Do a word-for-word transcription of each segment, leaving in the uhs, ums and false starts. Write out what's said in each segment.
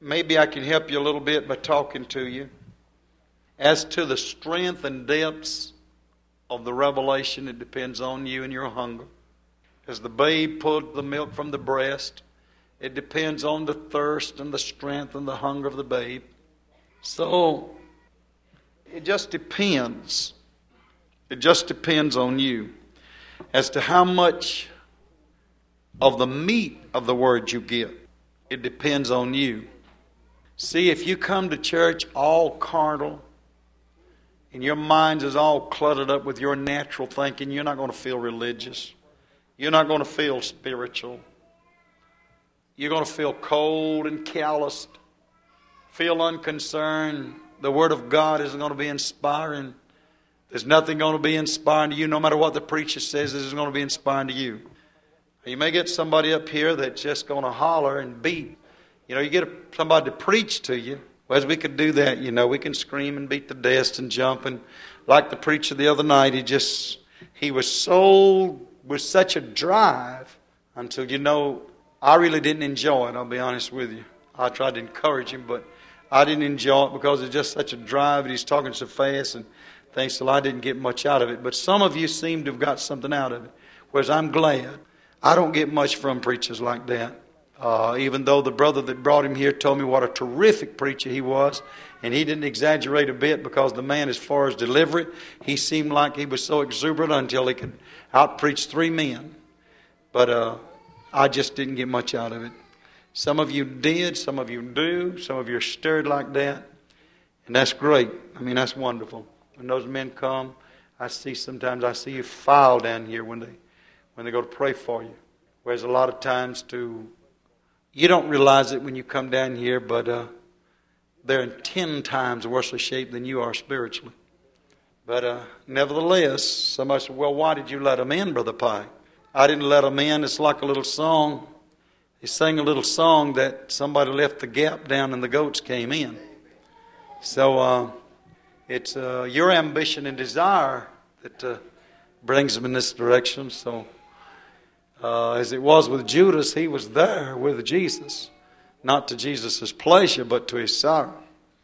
maybe I can help you a little bit by talking to you as to the strength and depths of the revelation. It depends on you and your hunger. As the babe pulled the milk from the breast, it depends on the thirst and the strength and the hunger of the babe. So it just depends. It just depends on you as to how much of the meat of the word you get. It depends on you. See, if you come to church all carnal and your mind is all cluttered up with your natural thinking, you're not going to feel religious. You're not going to feel spiritual. You're going to feel cold and calloused, feel unconcerned. The Word of God isn't going to be inspiring. There's nothing going to be inspiring to you. No matter what the preacher says, this is going to be inspiring to you. You may get somebody up here that's just going to holler and beat. You know, you get somebody to preach to you. Well, as we could do that, you know, we can scream and beat the desk and jump. And like the preacher the other night, he just, he was so, with such a drive until, you know, I really didn't enjoy it, I'll be honest with you. I tried to encourage him, but I didn't enjoy it because it's just such a drive and he's talking so fast and things, so I didn't get much out of it. But some of you seem to have got something out of it, whereas I'm glad. I don't get much from preachers like that. Uh, even though the brother that brought him here told me what a terrific preacher he was, and he didn't exaggerate a bit because the man, as far as delivery, he seemed like he was so exuberant until he could out-preach three men. But uh, I just didn't get much out of it. Some of you did, some of you do, some of you are stirred like that, and that's great. I mean, that's wonderful. When those men come, I see sometimes I see you file down here when they when they go to pray for you. Whereas a lot of times to you don't realize it when you come down here, but uh, they're in ten times worse a shape than you are spiritually. But uh, nevertheless, somebody said, well, why did you let them in, Brother Pike? I didn't let them in. It's like a little song. He sang a little song that somebody left the gap down and the goats came in. So uh, it's uh, your ambition and desire that uh, brings them in this direction. So uh, as it was with Judas, he was there with Jesus. Not to Jesus' pleasure, but to his sorrow.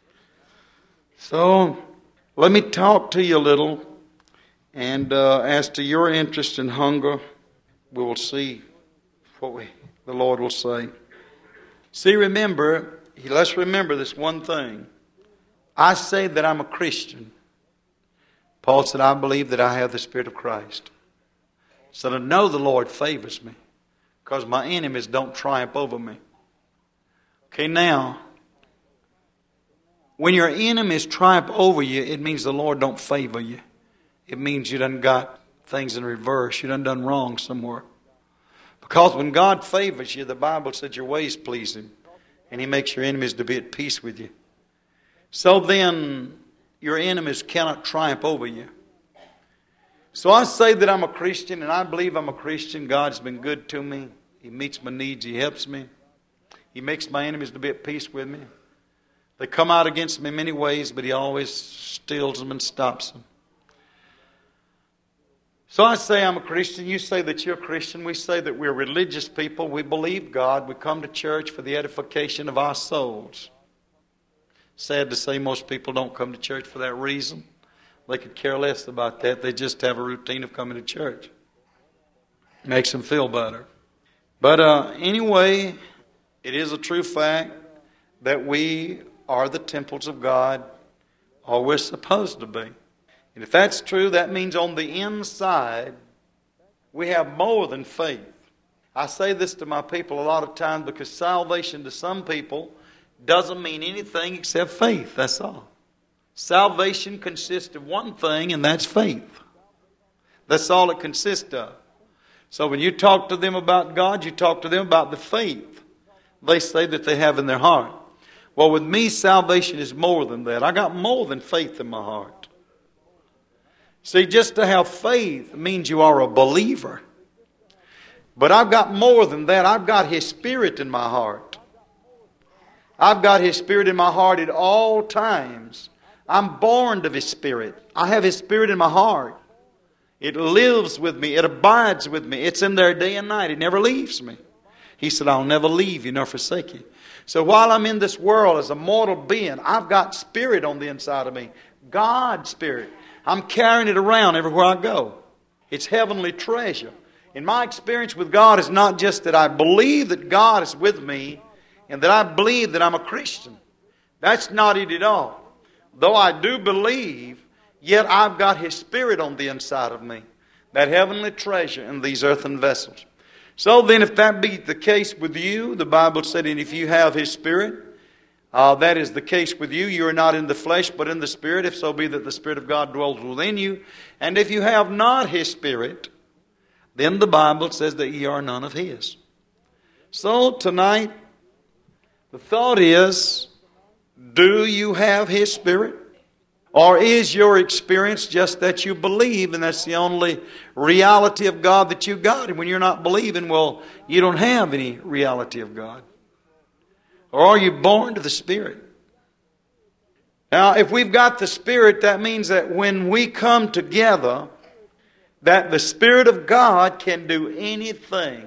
So let me talk to you a little. And uh, as to your interest and hunger, we will see what we, the Lord will say. See, remember, let's remember this one thing. I say that I'm a Christian. Paul said, I believe that I have the Spirit of Christ. So to know the Lord favors me because my enemies don't triumph over me. Okay, now, when your enemies triumph over you, it means the Lord don't favor you. It means you done got things in reverse. You done done wrong somewhere. Because when God favors you, the Bible said your ways please Him. And He makes your enemies to be at peace with you. So then, your enemies cannot triumph over you. So I say that I'm a Christian, and I believe I'm a Christian. God's been good to me. He meets my needs. He helps me. He makes my enemies to be at peace with me. They come out against me in many ways, but He always stills them and stops them. So I say I'm a Christian. You say that you're a Christian. We say that we're religious people. We believe God. We come to church for the edification of our souls. Sad to say most people don't come to church for that reason. They could care less about that. They just have a routine of coming to church. Makes them feel better. But uh, anyway, it is a true fact that we are the temples of God, or we're supposed to be. And if that's true, that means on the inside, we have more than faith. I say this to my people a lot of times because salvation to some people doesn't mean anything except faith. That's all. Salvation consists of one thing, and that's faith. That's all it consists of. So when you talk to them about God, you talk to them about the faith they say that they have in their heart. Well, with me, salvation is more than that. I got more than faith in my heart. See, just to have faith means you are a believer. But I've got more than that. I've got His Spirit in my heart. I've got His Spirit in my heart at all times. I'm born of His Spirit. I have His Spirit in my heart. It lives with me. It abides with me. It's in there day and night. It never leaves me. He said, I'll never leave you nor forsake you. So while I'm in this world as a mortal being, I've got spirit on the inside of me. God's spirit. I'm carrying it around everywhere I go. It's heavenly treasure. And my experience with God is not just that I believe that God is with me and that I believe that I'm a Christian. That's not it at all. Though I do believe, yet I've got His Spirit on the inside of me. That heavenly treasure in these earthen vessels. So then, if that be the case with you, the Bible said, and if you have His Spirit, uh, that is the case with you. You are not in the flesh, but in the Spirit, if so be that the Spirit of God dwells within you. And if you have not His Spirit, then the Bible says that ye are none of His. So tonight, the thought is, do you have His Spirit? Or is your experience just that you believe and that's the only reality of God that you got? And when you're not believing, well, you don't have any reality of God. Or are you born to the Spirit? Now, if we've got the Spirit, that means that when we come together, that the Spirit of God can do anything.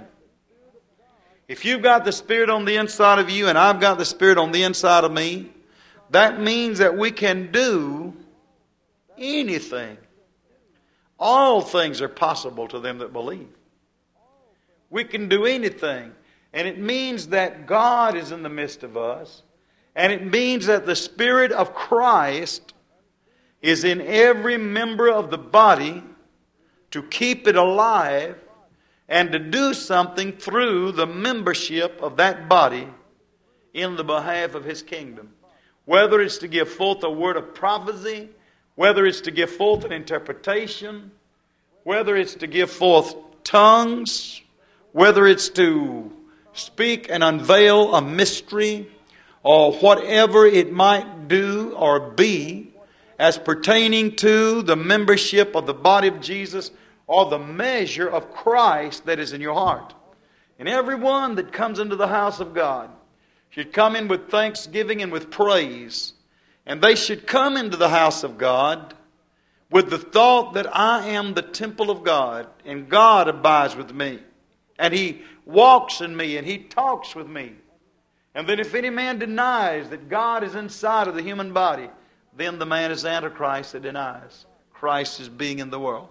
If you've got the Spirit on the inside of you and I've got the Spirit on the inside of me, that means that we can do anything. All things are possible to them that believe. We can do anything. And it means that God is in the midst of us. And it means that the Spirit of Christ is in every member of the body to keep it alive and to do something through the membership of that body in the behalf of His kingdom. Whether it's to give forth a word of prophecy, whether it's to give forth an interpretation, whether it's to give forth tongues, whether it's to speak and unveil a mystery, or whatever it might do or be as pertaining to the membership of the body of Jesus or the measure of Christ that is in your heart. And everyone that comes into the house of God should come in with thanksgiving and with praise. And they should come into the house of God with the thought that I am the temple of God and God abides with me. And He walks in me and He talks with me. And then if any man denies that God is inside of the human body, then the man is Antichrist that denies Christ is being in the world.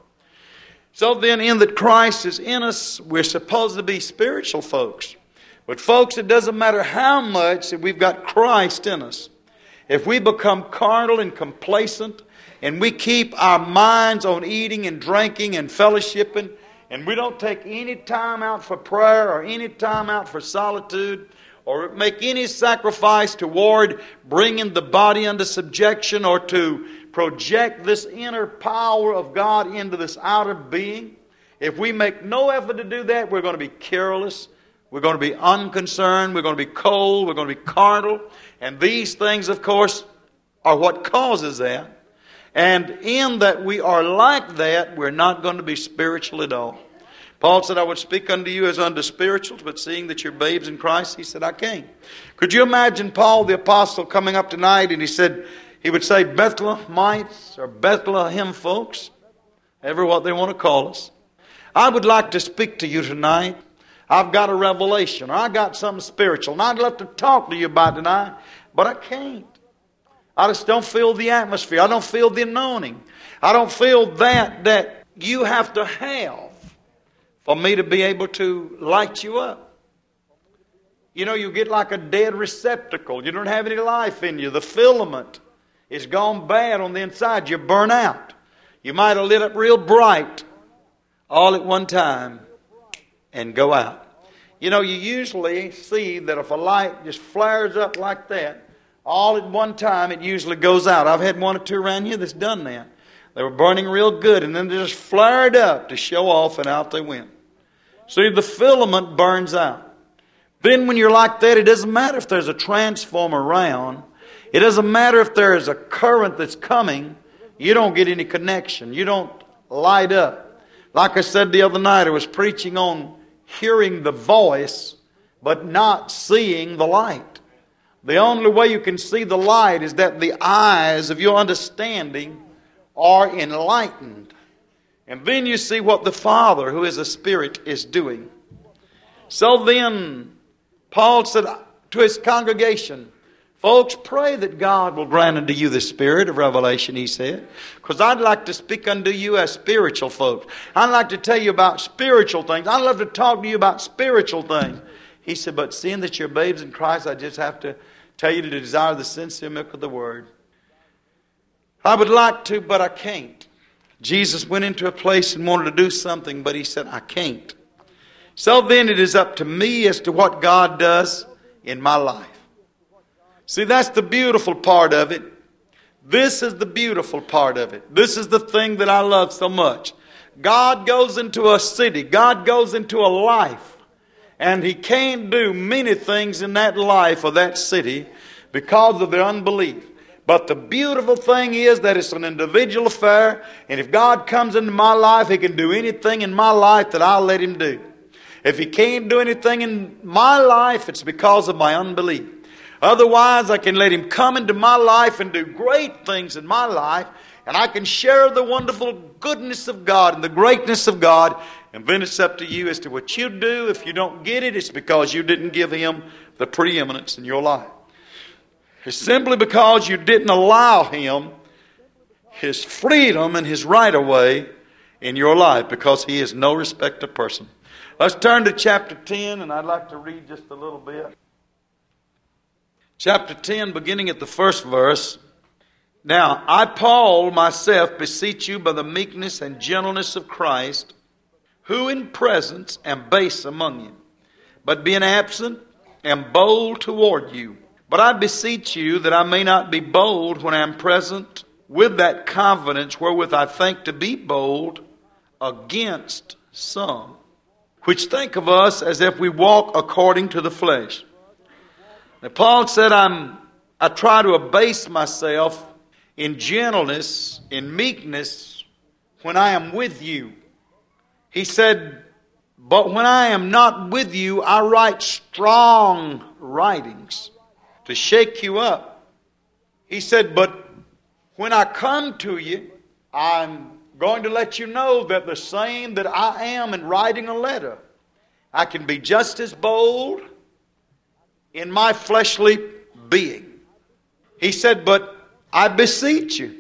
So then, in that Christ is in us, we're supposed to be spiritual folks. But folks, it doesn't matter how much that we've got Christ in us. If we become carnal and complacent, and we keep our minds on eating and drinking and fellowshipping, and we don't take any time out for prayer or any time out for solitude, or make any sacrifice toward bringing the body under subjection or to project this inner power of God into this outer being, if we make no effort to do that, we're going to be careless. We're going to be unconcerned. We're going to be cold. We're going to be carnal. And these things, of course, are what causes that. And in that we are like that, we're not going to be spiritual at all. Paul said, I would speak unto you as unto spirituals, but seeing that you're babes in Christ, he said, I can't. Could you imagine Paul the apostle coming up tonight and he said, he would say Bethlehemites or Bethlehem folks, ever what they want to call us. I would like to speak to you tonight. I've got a revelation, or I got something spiritual, and I'd love to talk to you about tonight, but I can't. I just don't feel the atmosphere. I don't feel the anointing. I don't feel that that you have to have for me to be able to light you up. You know, you get like a dead receptacle. You don't have any life in you. The filament is gone bad on the inside. You burn out. You might have lit up real bright all at one time and go out. You know, you usually see that if a light just flares up like that, all at one time it usually goes out. I've had one or two around here that's done that. They were burning real good and then they just flared up to show off and out they went. See, the filament burns out. Then when you're like that, it doesn't matter if there's a transformer around. It doesn't matter if there is a current that's coming. You don't get any connection. You don't light up. Like I said the other night, I was preaching on hearing the voice, but not seeing the light. The only way you can see the light is that the eyes of your understanding are enlightened. And then you see what the Father, who is a Spirit, is doing. So then, Paul said to his congregation, folks, pray that God will grant unto you the spirit of revelation, he said. Because I'd like to speak unto you as spiritual folks. I'd like to tell you about spiritual things. I'd love to talk to you about spiritual things. He said, but seeing that you're babes in Christ, I just have to tell you to desire the sincere milk of the Word. I would like to, but I can't. Jesus went into a place and wanted to do something, but he said, I can't. So then it is up to me as to what God does in my life. See, that's the beautiful part of it. This is the beautiful part of it. This is the thing that I love so much. God goes into a city. God goes into a life. And He can't do many things in that life or that city because of their unbelief. But the beautiful thing is that it's an individual affair. And if God comes into my life, He can do anything in my life that I'll let Him do. If He can't do anything in my life, it's because of my unbelief. Otherwise, I can let Him come into my life and do great things in my life. And I can share the wonderful goodness of God and the greatness of God. And then it's up to you as to what you do. If you don't get it, it's because you didn't give Him the preeminence in your life. It's simply because you didn't allow Him His freedom and His right of way in your life, because He is no respecter of person. Let's turn to chapter ten, and I'd like to read just a little bit. Chapter ten, beginning at the first verse. Now, I, Paul, myself, beseech you by the meekness and gentleness of Christ, who in presence am base among you, but being absent am bold toward you. But I beseech you that I may not be bold when I am present with that confidence wherewith I think to be bold against some, which think of us as if we walk according to the flesh. Now, Paul said, I'm, I try to abase myself in gentleness, in meekness, when I am with you. He said, but when I am not with you, I write strong writings to shake you up. He said, but when I come to you, I'm going to let you know that the same that I am in writing a letter, I can be just as bold in my fleshly being. He said, but I beseech you.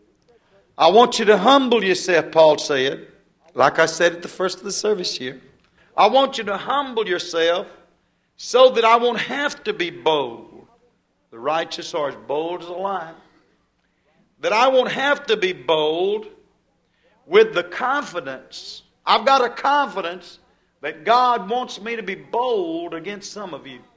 I want you to humble yourself, Paul said. Like I said at the first of the service here. I want you to humble yourself so that I won't have to be bold. The righteous are as bold as a lion. That I won't have to be bold with the confidence. I've got a confidence that God wants me to be bold against some of you.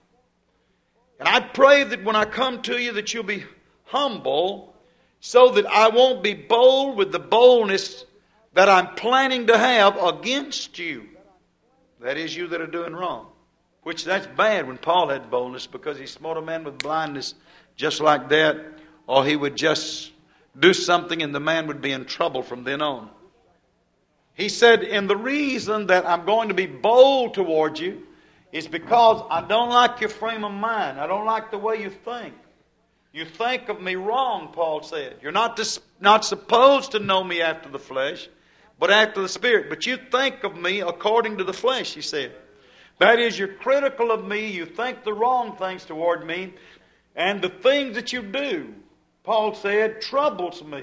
And I pray that when I come to you that you'll be humble so that I won't be bold with the boldness that I'm planning to have against you. That is, you that are doing wrong. Which that's bad when Paul had boldness, because he smote a man with blindness just like that, or he would just do something and the man would be in trouble from then on. He said, and the reason that I'm going to be bold towards you is because I don't like your frame of mind. I don't like the way you think. You think of me wrong, Paul said. You're not, dis- not supposed to know me after the flesh, but after the Spirit. But you think of me according to the flesh, he said. That is, you're critical of me. You think the wrong things toward me. And the things that you do, Paul said, troubles me.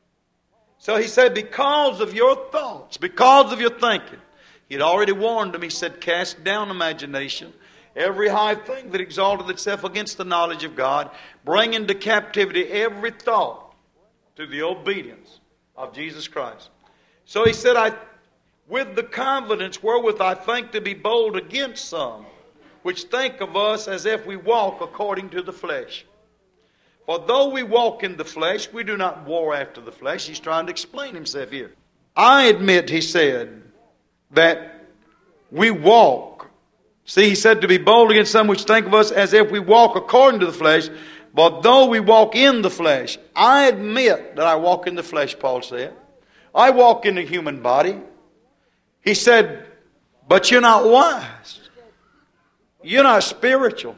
So he said, because of your thoughts, because of your thinking. He'd already warned them. He said, cast down imagination. Every high thing that exalted itself against the knowledge of God. Bring into captivity every thought to the obedience of Jesus Christ. So he said, I... with the confidence wherewith I think to be bold against some, which think of us as if we walk according to the flesh. For though we walk in the flesh, we do not war after the flesh. He's trying to explain himself here. I admit, he said, that we walk. See, he said to be bold against some which think of us as if we walk according to the flesh. But though we walk in the flesh, I admit that I walk in the flesh, Paul said. I walk in the human body. He said, but you're not wise. You're not spiritual.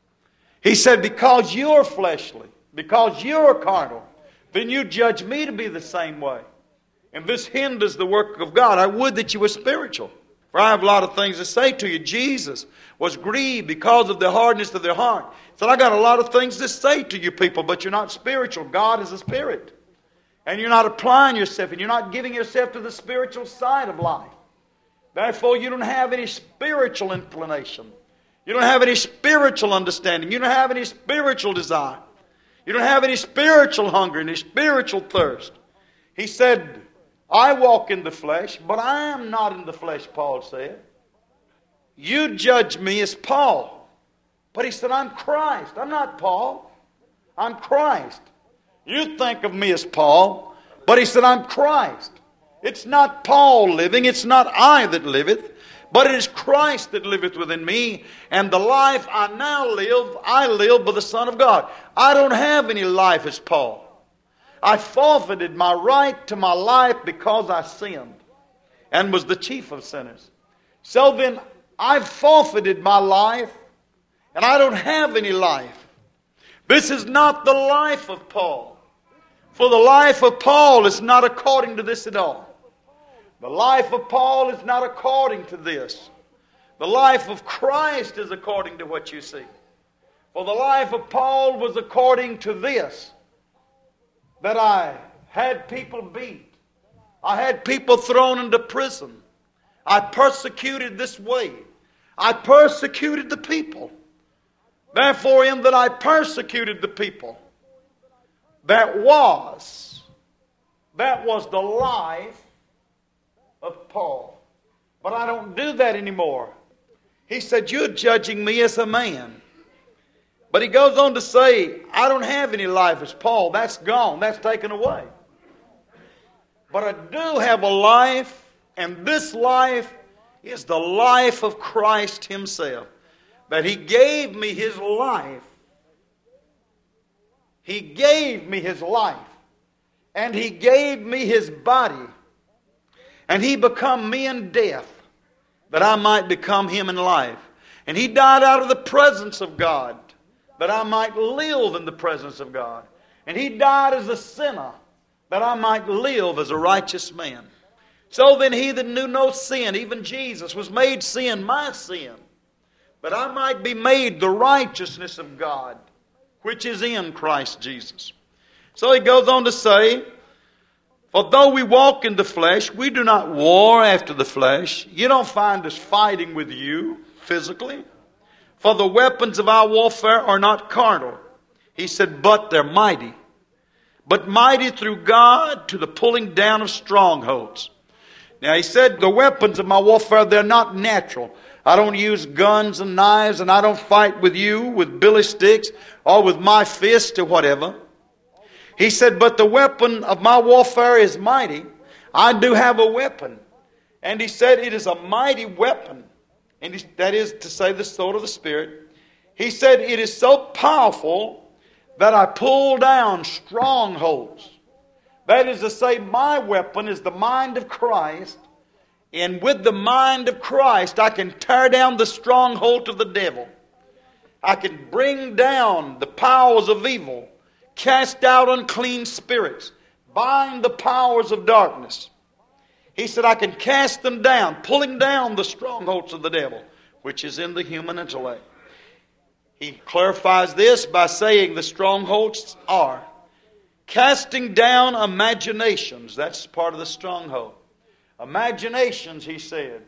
He said, because you're fleshly, because you're carnal, then you judge me to be the same way. And this hinders the work of God. I would that you were spiritual. For I have a lot of things to say to you. Jesus was grieved because of the hardness of their heart. He said, I got a lot of things to say to you people, but you're not spiritual. God is a spirit. And you're not applying yourself, and you're not giving yourself to the spiritual side of life. Therefore, you don't have any spiritual inclination. You don't have any spiritual understanding. You don't have any spiritual desire. You don't have any spiritual hunger, any spiritual thirst. He said, I walk in the flesh, but I am not in the flesh, Paul said. You judge me as Paul. But he said, I'm Christ. I'm not Paul. I'm Christ. You think of me as Paul, but he said, I'm Christ. It's not Paul living, it's not I that liveth, but it is Christ that liveth within me. And the life I now live, I live by the Son of God. I don't have any life as Paul. I forfeited my right to my life because I sinned and was the chief of sinners. So then, I've forfeited my life, and I don't have any life. This is not the life of Paul. For the life of Paul is not according to this at all. The life of Paul is not according to this. The life of Christ is according to what you see. For the life of Paul was according to this, that I had people beat. I had people thrown into prison. I persecuted this way. I persecuted the people. Therefore, in that I persecuted the people, that was, that was the life of Paul. But I don't do that anymore. He said, you're judging me as a man. But he goes on to say, I don't have any life as Paul. That's gone. That's taken away. But I do have a life, and this life is the life of Christ Himself. That He gave me His life. He gave me His life. And He gave me His body. And He become me in death, that I might become Him in life. And He died out of the presence of God, that I might live in the presence of God. And He died as a sinner, that I might live as a righteous man. So then He that knew no sin, even Jesus, was made sin, my sin, that I might be made the righteousness of God, which is in Christ Jesus. So he goes on to say, for though we walk in the flesh, we do not war after the flesh. You don't find us fighting with you physically. For the weapons of our warfare are not carnal. He said, but they're mighty. But mighty through God to the pulling down of strongholds. Now he said, the weapons of my warfare, they're not natural. I don't use guns and knives, and I don't fight with you with billy sticks or with my fist or whatever. He said, but the weapon of my warfare is mighty. I do have a weapon. And he said, it is a mighty weapon. And he, that is to say, the sword of the Spirit. He said, it is so powerful that I pull down strongholds. That is to say, my weapon is the mind of Christ. And with the mind of Christ, I can tear down the stronghold of the devil. I can bring down the powers of evil, cast out unclean spirits, bind the powers of darkness. He said, I can cast them down, pulling down the strongholds of the devil, which is in the human intellect. He clarifies this by saying the strongholds are casting down imaginations. That's part of the stronghold. Imaginations, he said.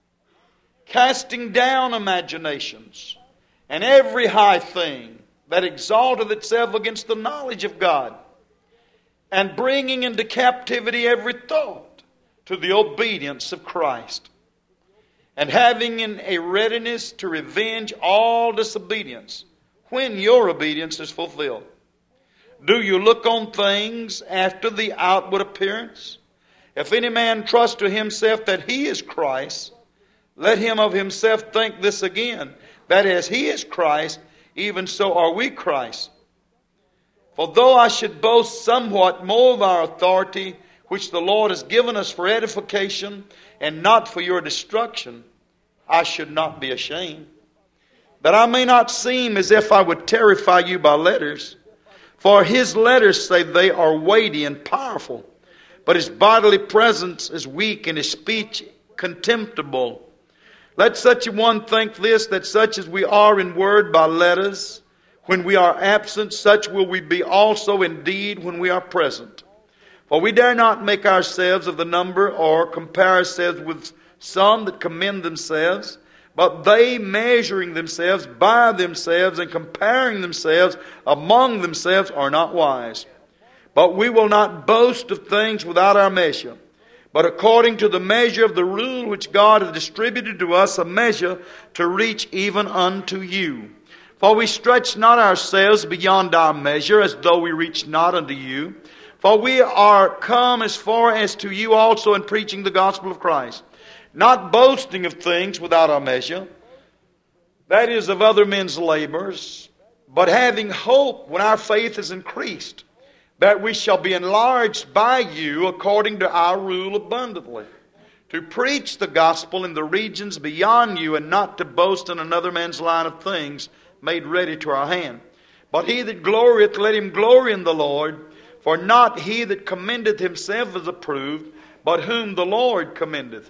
Casting down imaginations and every high thing that exalteth itself against the knowledge of God, and bringing into captivity every thought to the obedience of Christ, and having in a readiness to revenge all disobedience when your obedience is fulfilled. Do you look on things after the outward appearance? If any man trust to himself that he is Christ, let him of himself think this again, that as he is Christ, even so are we Christ. For though I should boast somewhat more of our authority, which the Lord has given us for edification and not for your destruction, I should not be ashamed, that I may not seem as if I would terrify you by letters. For his letters say they are weighty and powerful, but his bodily presence is weak and his speech contemptible. Let such a one think this, that such as we are in word by letters, when we are absent, such will we be also in deed when we are present. For we dare not make ourselves of the number, or compare ourselves with some that commend themselves, but they, measuring themselves by themselves and comparing themselves among themselves, are not wise. But we will not boast of things without our measure, but according to the measure of the rule which God hath distributed to us, a measure to reach even unto you. For we stretch not ourselves beyond our measure, as though we reach not unto you. For we are come as far as to you also in preaching the gospel of Christ, not boasting of things without our measure, that is, of other men's labors, but having hope when our faith is increased, that we shall be enlarged by you according to our rule abundantly, to preach the gospel in the regions beyond you, and not to boast in another man's line of things made ready to our hand. But he that glorieth, let him glory in the Lord. For not he that commendeth himself is approved, but whom the Lord commendeth.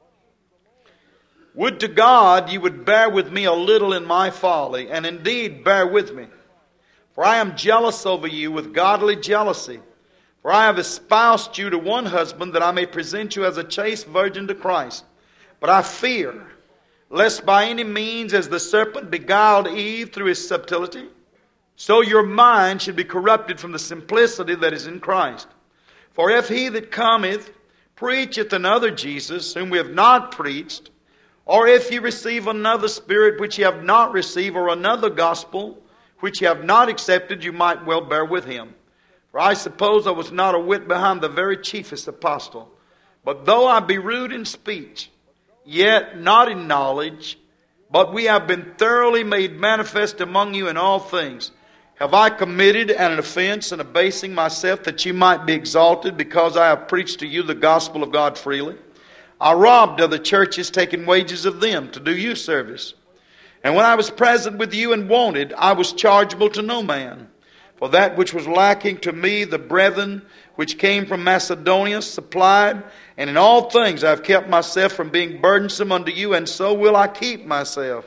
Would to God ye would bear with me a little in my folly, and indeed bear with me. For I am jealous over you with godly jealousy. For I have espoused you to one husband, that I may present you as a chaste virgin to Christ. But I fear, lest by any means, as the serpent beguiled Eve through his subtlety, so your mind should be corrupted from the simplicity that is in Christ. For if he that cometh preacheth another Jesus, whom we have not preached, or if ye receive another spirit which ye have not received, or another gospel which ye have not accepted, you might well bear with him. For I suppose I was not a whit behind the very chiefest apostle. But though I be rude in speech, yet not in knowledge, but we have been thoroughly made manifest among you in all things. Have I committed an offense in abasing myself, that you might be exalted, because I have preached to you the gospel of God freely? I robbed other churches, taking wages of them to do you service. And when I was present with you and wanted, I was chargeable to no man. For that which was lacking to me, the brethren which came from Macedonia supplied, and in all things I have kept myself from being burdensome unto you, and so will I keep myself.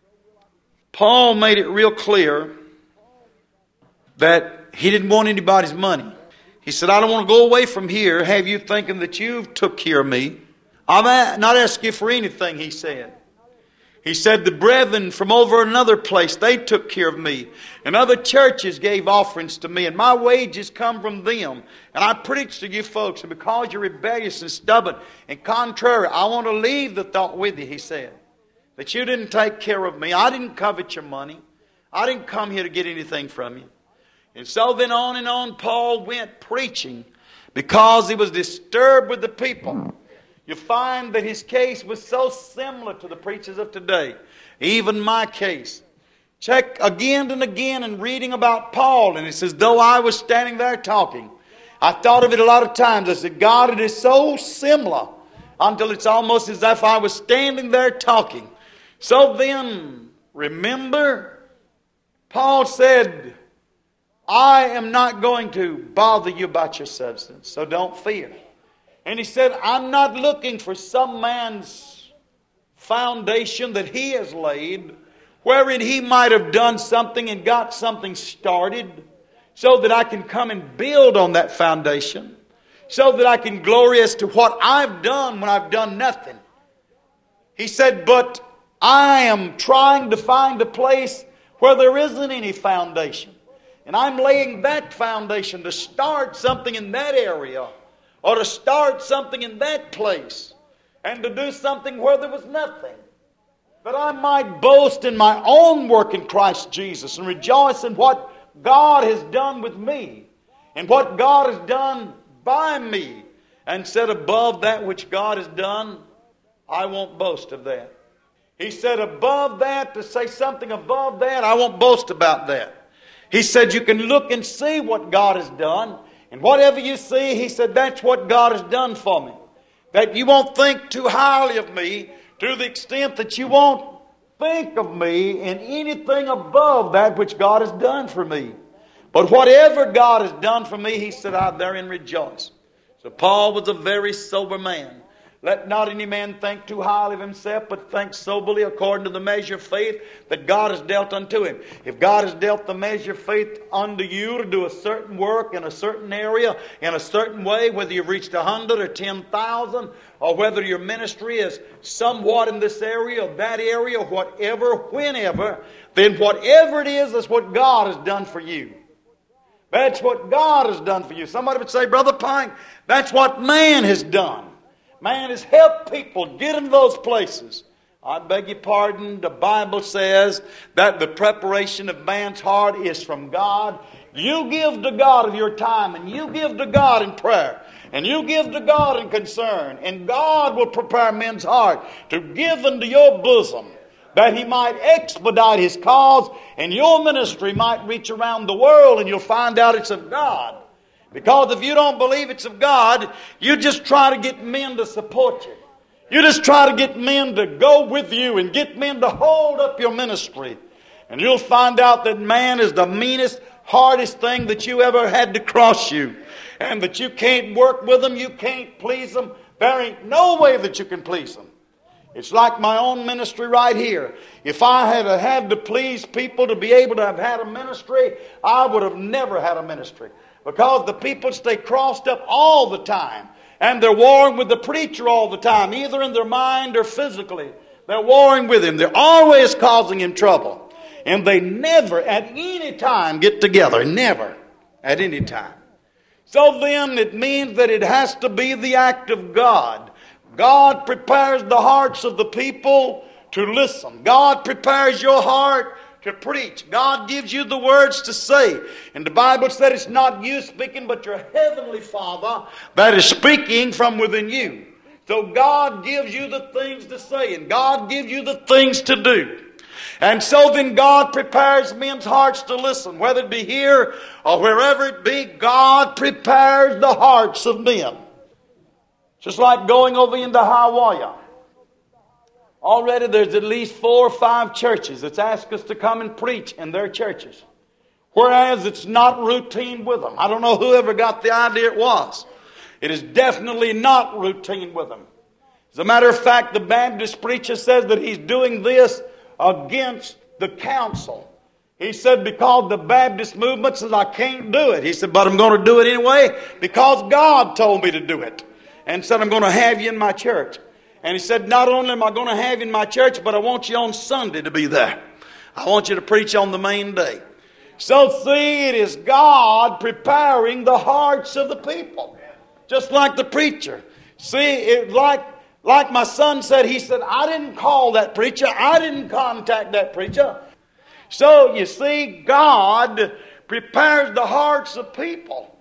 Paul made it real clear that he didn't want anybody's money. He said, I don't want to go away from here, have you thinking that you've took care of me. I'm not asking you for anything, he said. He said, the brethren from over another place, they took care of me. And other churches gave offerings to me, and my wages come from them. And I preach to you folks, and because you're rebellious and stubborn and contrary, I want to leave the thought with you, he said, that you didn't take care of me. I didn't covet your money. I didn't come here to get anything from you. And so then on and on Paul went preaching, because he was disturbed with the people. You find that his case was so similar to the preachers of today. Even my case. Check again and again in reading about Paul. And it says, though I was standing there talking, I thought of it a lot of times. I said, God, it is so similar until it's almost as if I was standing there talking. So then, remember, Paul said, I am not going to bother you about your substance, so don't fear. And he said, I'm not looking for some man's foundation that he has laid, wherein he might have done something and got something started, so that I can come and build on that foundation, so that I can glory as to what I've done when I've done nothing. He said, but I am trying to find a place where there isn't any foundation. And I'm laying that foundation to start something in that area, or to start something in that place, and to do something where there was nothing, that I might boast in my own work in Christ Jesus, and rejoice in what God has done with me, and what God has done by me, and said, above that which God has done, I won't boast of that. He said, above that, to say something above that, I won't boast about that. He said, you can look and see what God has done, and whatever you see, he said, that's what God has done for me. That you won't think too highly of me, to the extent that you won't think of me in anything above that which God has done for me. But whatever God has done for me, he said, I therein rejoice. So Paul was a very sober man, Let not any man think too highly of himself, but think soberly according to the measure of faith that God has dealt unto him. If God has dealt the measure of faith unto you to do a certain work in a certain area, in a certain way, whether you've reached a hundred or ten thousand, or whether your ministry is somewhat in this area or that area, whatever, whenever, then whatever it is, that's what God has done for you. That's what God has done for you. Somebody would say, Brother Pike, that's what man has done. Man has helped people get into those places. I beg your pardon. The Bible says that the preparation of man's heart is from God. You give to God of your time, and you give to God in prayer, and you give to God in concern, and God will prepare men's heart to give into your bosom, that He might expedite His cause, and your ministry might reach around the world, and you'll find out it's of God. Because if you don't believe it's of God, you just try to get men to support you. You just try to get men to go with you and get men to hold up your ministry. And you'll find out that man is the meanest, hardest thing that you ever had to cross you. And that you can't work with them, you can't please them. There ain't no way that you can please them. It's like my own ministry right here. If I had had to please people to be able to have had a ministry, I would have never had a ministry. Because the people stay crossed up all the time. And they're warring with the preacher all the time, either in their mind or physically. They're warring with him. They're always causing him trouble. And they never at any time get together. Never at any time. So then it means that it has to be the act of God. God prepares the hearts of the people to listen. God prepares your heart to preach. God gives you the words to say. And the Bible said it's not you speaking, but your heavenly Father that is speaking from within you. So God gives you the things to say, and God gives you the things to do. And so then God prepares men's hearts to listen. Whether it be here or wherever it be, God prepares the hearts of men. Just like going over into Hawaii. Already there's at least four or five churches that's asked us to come and preach in their churches. Whereas it's not routine with them. I don't know whoever got the idea it was. It is definitely not routine with them. As a matter of fact, the Baptist preacher says that he's doing this against the council. He said because the Baptist movement says I can't do it. He said, but I'm going to do it anyway because God told me to do it. And said, I'm going to have you in my church. And he said, not only am I going to have you in my church, but I want you on Sunday to be there. I want you to preach on the main day. So see, it is God preparing the hearts of the people. Just like the preacher. See, it like, like my son said, he said, I didn't call that preacher. I didn't contact that preacher. So you see, God prepares the hearts of people.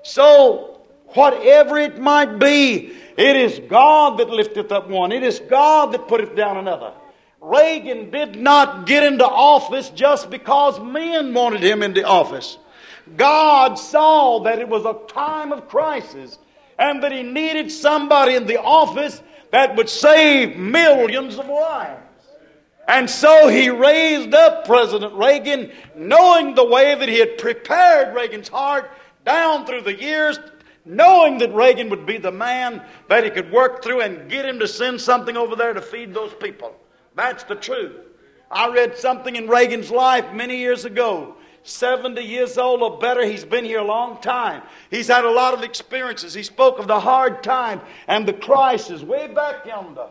So whatever it might be, it is God that lifteth up one. It is God that putteth down another. Reagan did not get into office just because men wanted him into office. God saw that it was a time of crisis and that He needed somebody in the office that would save millions of lives. And so He raised up President Reagan, knowing the way that He had prepared Reagan's heart down through the years, knowing that Reagan would be the man that he could work through and get him to send something over there to feed those people. That's the truth. I read something in Reagan's life many years ago. seventy years old or better. He's been here a long time. He's had a lot of experiences. He spoke of the hard time and the crisis way back yonder.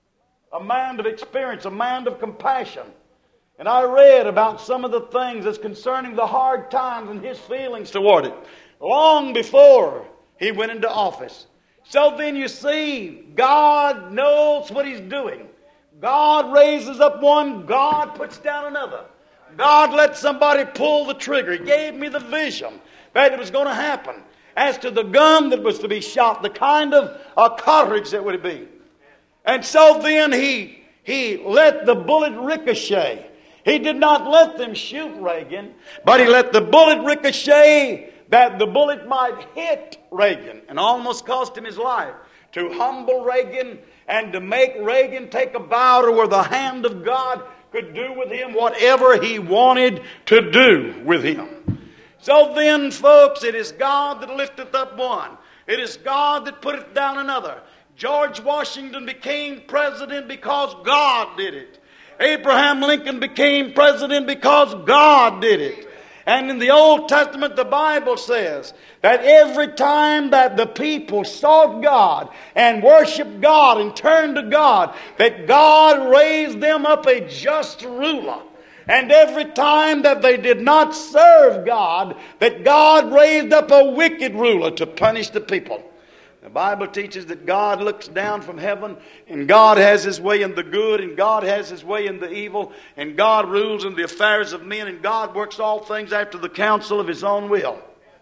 A man of experience, a man of compassion. And I read about some of the things that's concerning the hard times and his feelings toward it long before he went into office. So then you see, God knows what He's doing. God raises up one, God puts down another. God let somebody pull the trigger. He gave me the vision that it was going to happen. As to the gun that was to be shot, the kind of a cartridge that would be. And so then he, he let the bullet ricochet. He did not let them shoot Reagan, but he let the bullet ricochet that the bullet might hit Reagan and almost cost him his life. To humble Reagan and to make Reagan take a bow to where the hand of God could do with him whatever He wanted to do with him. So then, folks, it is God that lifteth up one. It is God that putteth down another. George Washington became president because God did it. Abraham Lincoln became president because God did it. And in the Old Testament, the Bible says that every time that the people sought God and worshiped God and turned to God, that God raised them up a just ruler. And every time that they did not serve God, that God raised up a wicked ruler to punish the people. The Bible teaches that God looks down from heaven, and God has His way in the good, and God has His way in the evil, and God rules in the affairs of men, and God works all things after the counsel of His own will.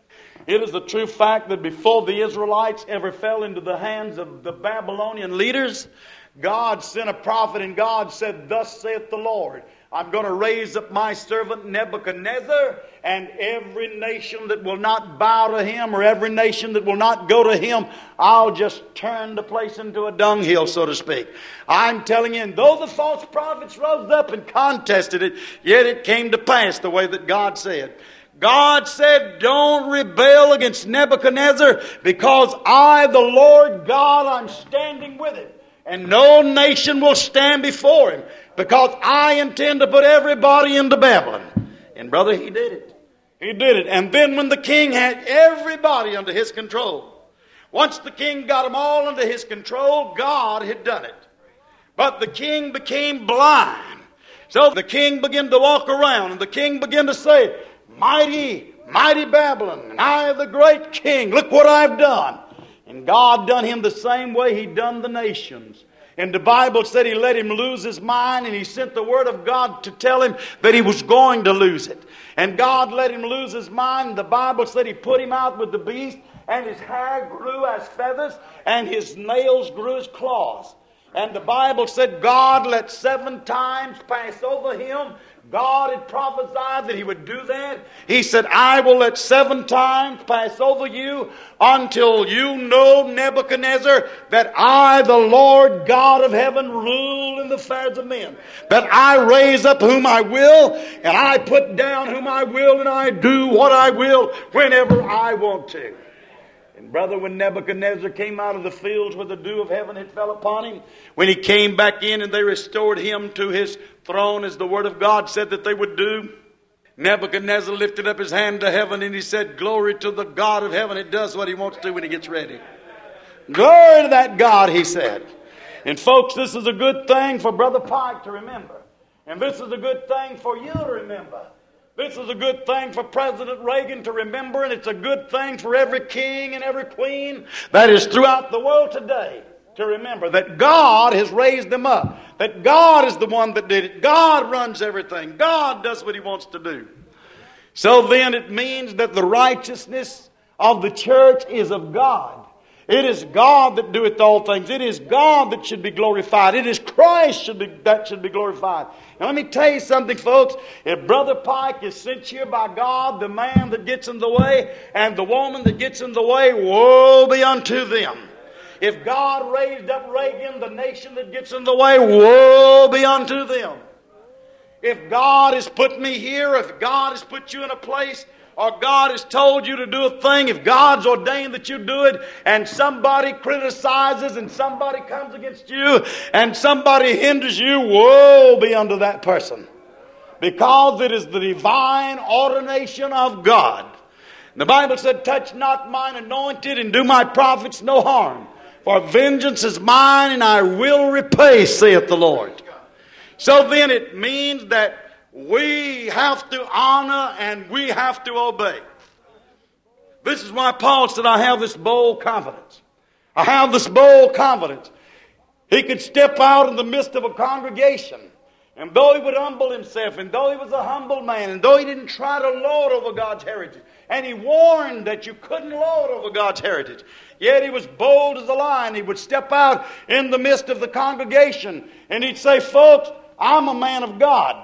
It is a true fact that before the Israelites ever fell into the hands of the Babylonian leaders, God sent a prophet, and God said, "Thus saith the Lord, I'm going to raise up my servant Nebuchadnezzar, and every nation that will not bow to him, or every nation that will not go to him, I'll just turn the place into a dunghill, so to speak." I'm telling you, and though the false prophets rose up and contested it, yet it came to pass the way that God said. God said, "Don't rebel against Nebuchadnezzar, because I, the Lord God, I'm standing with him. And no nation will stand before him, because I intend to put everybody into Babylon." And brother, he did it. He did it. And then when the king had everybody under his control, once the king got them all under his control, God had done it. But the king became blind. So the king began to walk around, and the king began to say, "Mighty, mighty Babylon, and I, the great king, look what I've done." And God done him the same way He done the nations. And the Bible said He let him lose his mind, and He sent the Word of God to tell him that he was going to lose it. And God let him lose his mind. And the Bible said He put him out with the beast, and his hair grew as feathers, and his nails grew as claws. And the Bible said God let seven times pass over him. God had prophesied that He would do that. He said, "I will let seven times pass over you until you know, Nebuchadnezzar, that I, the Lord God of heaven, rule in the affairs of men. That I raise up whom I will, and I put down whom I will, and I do what I will whenever I want to." And brother, when Nebuchadnezzar came out of the fields where the dew of heaven had fell upon him, when he came back in and they restored him to his throne as the Word of God said that they would do, Nebuchadnezzar lifted up his hand to heaven and he said, "Glory to the God of heaven." It does what He wants to when He gets ready. Glory to that God, he said. And folks, this is a good thing for Brother Pike to remember. And this is a good thing for you to remember. This is a good thing for President Reagan to remember, and it's a good thing for every king and every queen that is throughout the world today to remember that God has raised them up, that God is the one that did it. God runs everything. God does what He wants to do. So then it means that the righteousness of the church is of God. It is God that doeth all things. It is God that should be glorified. It is Christ should be, that should be glorified. And let me tell you something, folks. If Brother Pike is sent here by God, the man that gets in the way and the woman that gets in the way, woe be unto them. If God raised up Reagan, the nation that gets in the way, woe be unto them. If God has put me here, if God has put you in a place, or God has told you to do a thing, if God's ordained that you do it, and somebody criticizes and somebody comes against you and somebody hinders you, woe be unto that person. Because it is the divine ordination of God. The Bible said, "Touch not mine anointed and do my prophets no harm. For vengeance is mine and I will repay, saith the Lord." So then it means that we have to honor and we have to obey. This is why Paul said, "I have this bold confidence." I have this bold confidence. He could step out in the midst of a congregation, and though he would humble himself, and though he was a humble man, and though he didn't try to lord over God's heritage, and he warned that you couldn't lord over God's heritage, yet he was bold as a lion. He would step out in the midst of the congregation, and he'd say, "Folks, I'm a man of God.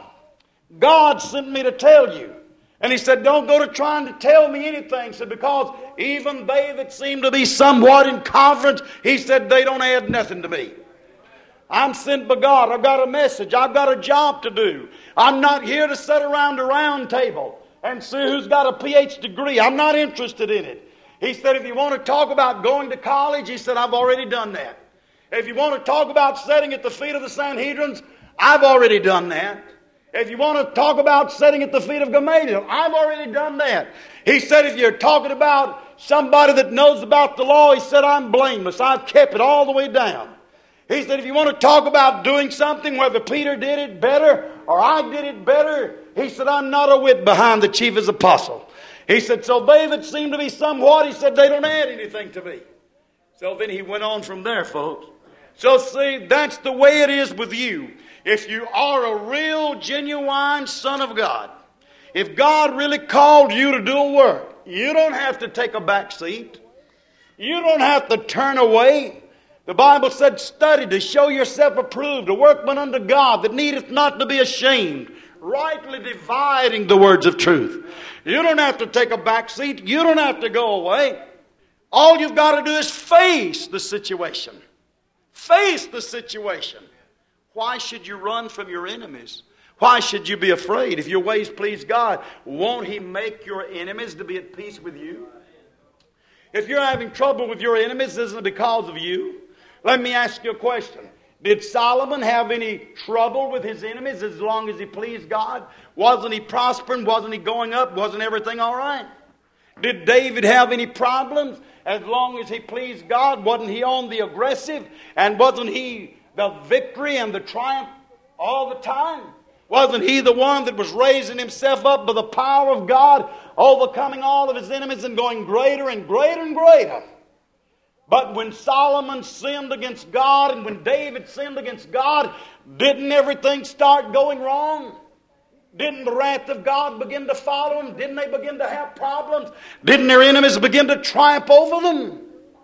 God sent me to tell you." And he said, "Don't go to trying to tell me anything." He said, "Because even they that seem to be somewhat in conference," he said, "they don't add nothing to me. I'm sent by God. I've got a message. I've got a job to do. I'm not here to sit around a round table and see who's got a P H degree. I'm not interested in it." He said, "If you want to talk about going to college," he said, "I've already done that." If you want to talk about sitting at the feet of the Sanhedrins, I've already done that. If you want to talk about sitting at the feet of Gamaliel, I've already done that. He said if you're talking about somebody that knows about the law, he said, I'm blameless. I've kept it all the way down. He said if you want to talk about doing something, whether Peter did it better or I did it better, he said, I'm not a whit behind the chiefest apostle. He said, so they that seem to be somewhat, he said, they don't add anything to me. So then he went on from there, folks. So see, that's the way it is with you. If you are a real, genuine son of God, if God really called you to do a work, you don't have to take a back seat. You don't have to turn away. The Bible said, study to show yourself approved, a workman unto God that needeth not to be ashamed, rightly dividing the words of truth. You don't have to take a back seat. You don't have to go away. All you've got to do is face the situation. Face the situation. Why should you run from your enemies? Why should you be afraid? If your ways please God, won't He make your enemies to be at peace with you? If you're having trouble with your enemies, isn't it because of you? Let me ask you a question. Did Solomon have any trouble with his enemies as long as he pleased God? Wasn't he prospering? Wasn't he going up? Wasn't everything all right? Did David have any problems? As long as he pleased God, wasn't he on the aggressive? And wasn't he the victory and the triumph all the time? Wasn't he the one that was raising himself up by the power of God, overcoming all of his enemies and going greater and greater and greater? But when Solomon sinned against God and when David sinned against God, didn't everything start going wrong? Didn't the wrath of God begin to follow them? Didn't they begin to have problems? Didn't their enemies begin to triumph over them?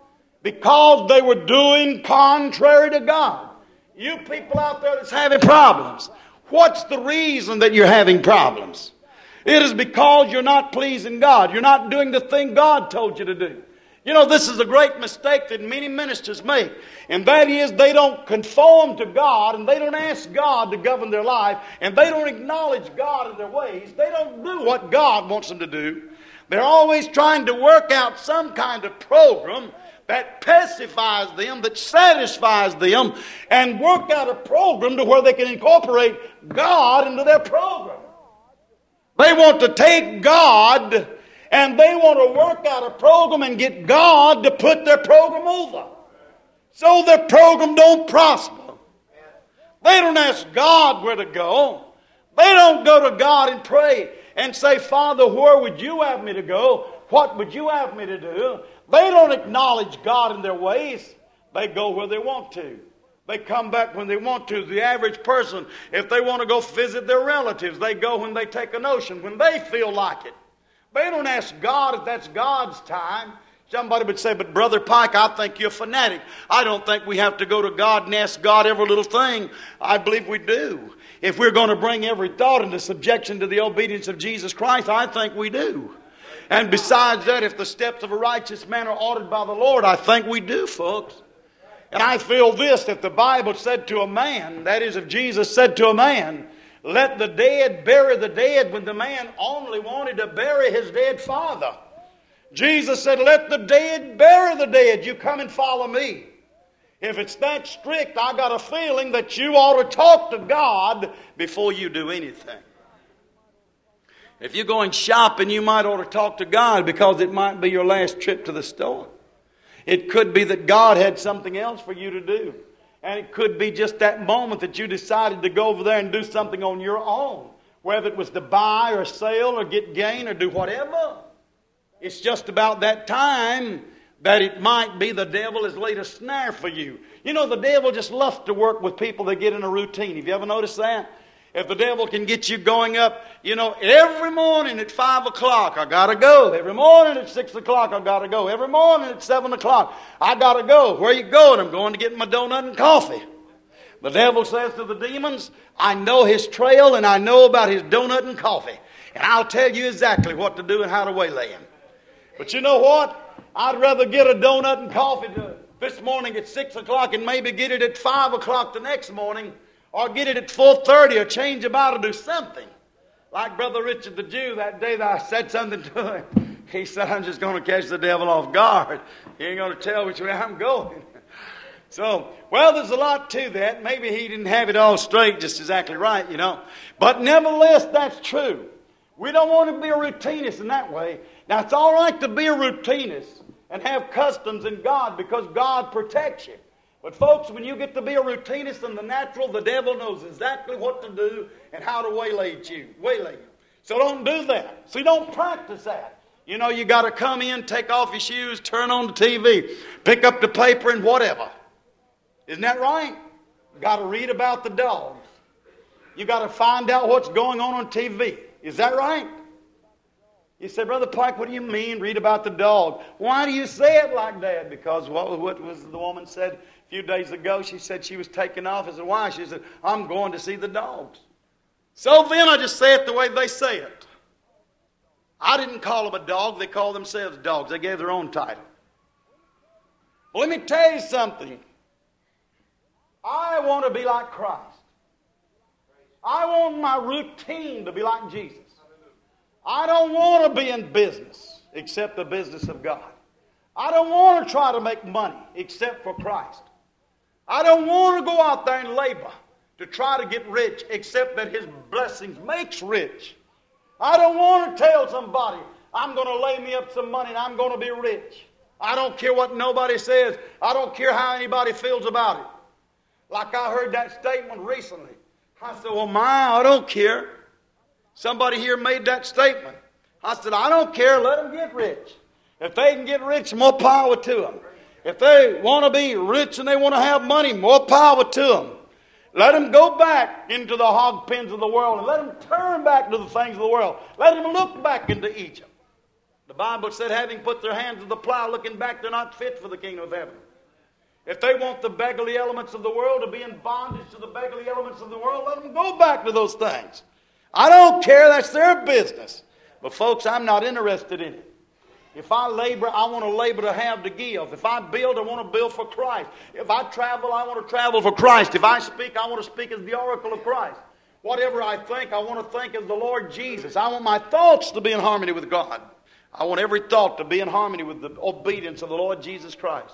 Because they were doing contrary to God. You people out there that's having problems, what's the reason that you're having problems? It is because you're not pleasing God. You're not doing the thing God told you to do. You know, this is a great mistake that many ministers make. And that is they don't conform to God and they don't ask God to govern their life and they don't acknowledge God in their ways. They don't do what God wants them to do. They're always trying to work out some kind of program that pacifies them, that satisfies them, and work out a program to where they can incorporate God into their program. They want to take God and they want to work out a program and get God to put their program over. So their program don't prosper. They don't ask God where to go. They don't go to God and pray and say, Father, where would you have me to go? What would you have me to do? They don't acknowledge God in their ways. They go where they want to. They come back when they want to. The average person, if they want to go visit their relatives, they go when they take a notion, when they feel like it. They don't ask God if that's God's time. Somebody would say, but Brother Pike, I think you're a fanatic. I don't think we have to go to God and ask God every little thing. I believe we do. If we're going to bring every thought into subjection to the obedience of Jesus Christ, I think we do. And besides that, if the steps of a righteous man are ordered by the Lord, I think we do, folks. And I feel this, if the Bible said to a man, that is, if Jesus said to a man, let the dead bury the dead, when the man only wanted to bury his dead father. Jesus said, let the dead bury the dead. You come and follow me. If it's that strict, I got a feeling that you ought to talk to God before you do anything. If you're going shopping, you might ought to talk to God because it might be your last trip to the store. It could be that God had something else for you to do. And it could be just that moment that you decided to go over there and do something on your own. Whether it was to buy or sell or get gain or do whatever. It's just about that time that it might be the devil has laid a snare for you. You know, the devil just loves to work with people that get in a routine. Have you ever noticed that? If the devil can get you going up, you know, every morning at five o'clock, I got to go. Every morning at six o'clock, I got to go. Every morning at seven o'clock, I got to go. Where you going? I'm going to get my donut and coffee. The devil says to the demons, I know his trail and I know about his donut and coffee. And I'll tell you exactly what to do and how to waylay him. But you know what? I'd rather get a donut and coffee to this morning at six o'clock and maybe get it at five o'clock the next morning, or get it at four thirty, or change about or do something. Like Brother Richard the Jew, that day that I said something to him, he said, I'm just going to catch the devil off guard. He ain't going to tell which way I'm going. So, well, there's a lot to that. Maybe he didn't have it all straight, just exactly right, you know. But nevertheless, that's true. We don't want to be a routinist in that way. Now, it's all right to be a routinist and have customs in God because God protects you. But folks, when you get to be a routinist in the natural, the devil knows exactly what to do and how to waylay you. Waylay you. So don't do that. See, don't practice that. You know, you got to come in, take off your shoes, turn on the T V, pick up the paper and whatever. Isn't that right? Got to read about the dogs. You got to find out what's going on on T V. Is that right? You say, Brother Pike, what do you mean read about the dog? Why do you say it like that? Because what, what was the woman said a few days ago? She said she was taking off. I said, why? She said, I'm going to see the dogs. So then I just say it the way they say it. I didn't call them a dog. They call themselves dogs. They gave their own title. Well, let me tell you something. I want to be like Christ. I want my routine to be like Jesus. I don't want to be in business except the business of God. I don't want to try to make money except for Christ. I don't want to go out there and labor to try to get rich except that His blessings makes rich. I don't want to tell somebody I'm going to lay me up some money and I'm going to be rich. I don't care what nobody says. I don't care how anybody feels about it. Like I heard that statement recently. I said, well, my, I don't care. Somebody here made that statement. I said, I don't care. Let them get rich. If they can get rich, more power to them. If they want to be rich and they want to have money, more power to them. Let them go back into the hog pens of the world and let them turn back to the things of the world. Let them look back into Egypt. The Bible said, having put their hands to the plow, looking back, they're not fit for the kingdom of heaven. If they want the beggarly elements of the world to be in bondage to the beggarly elements of the world, let them go back to those things. I don't care. That's their business. But folks, I'm not interested in it. If I labor, I want to labor to have to give. If I build, I want to build for Christ. If I travel, I want to travel for Christ. If I speak, I want to speak as the oracle of Christ. Whatever I think, I want to think as the Lord Jesus. I want my thoughts to be in harmony with God. I want every thought to be in harmony with the obedience of the Lord Jesus Christ.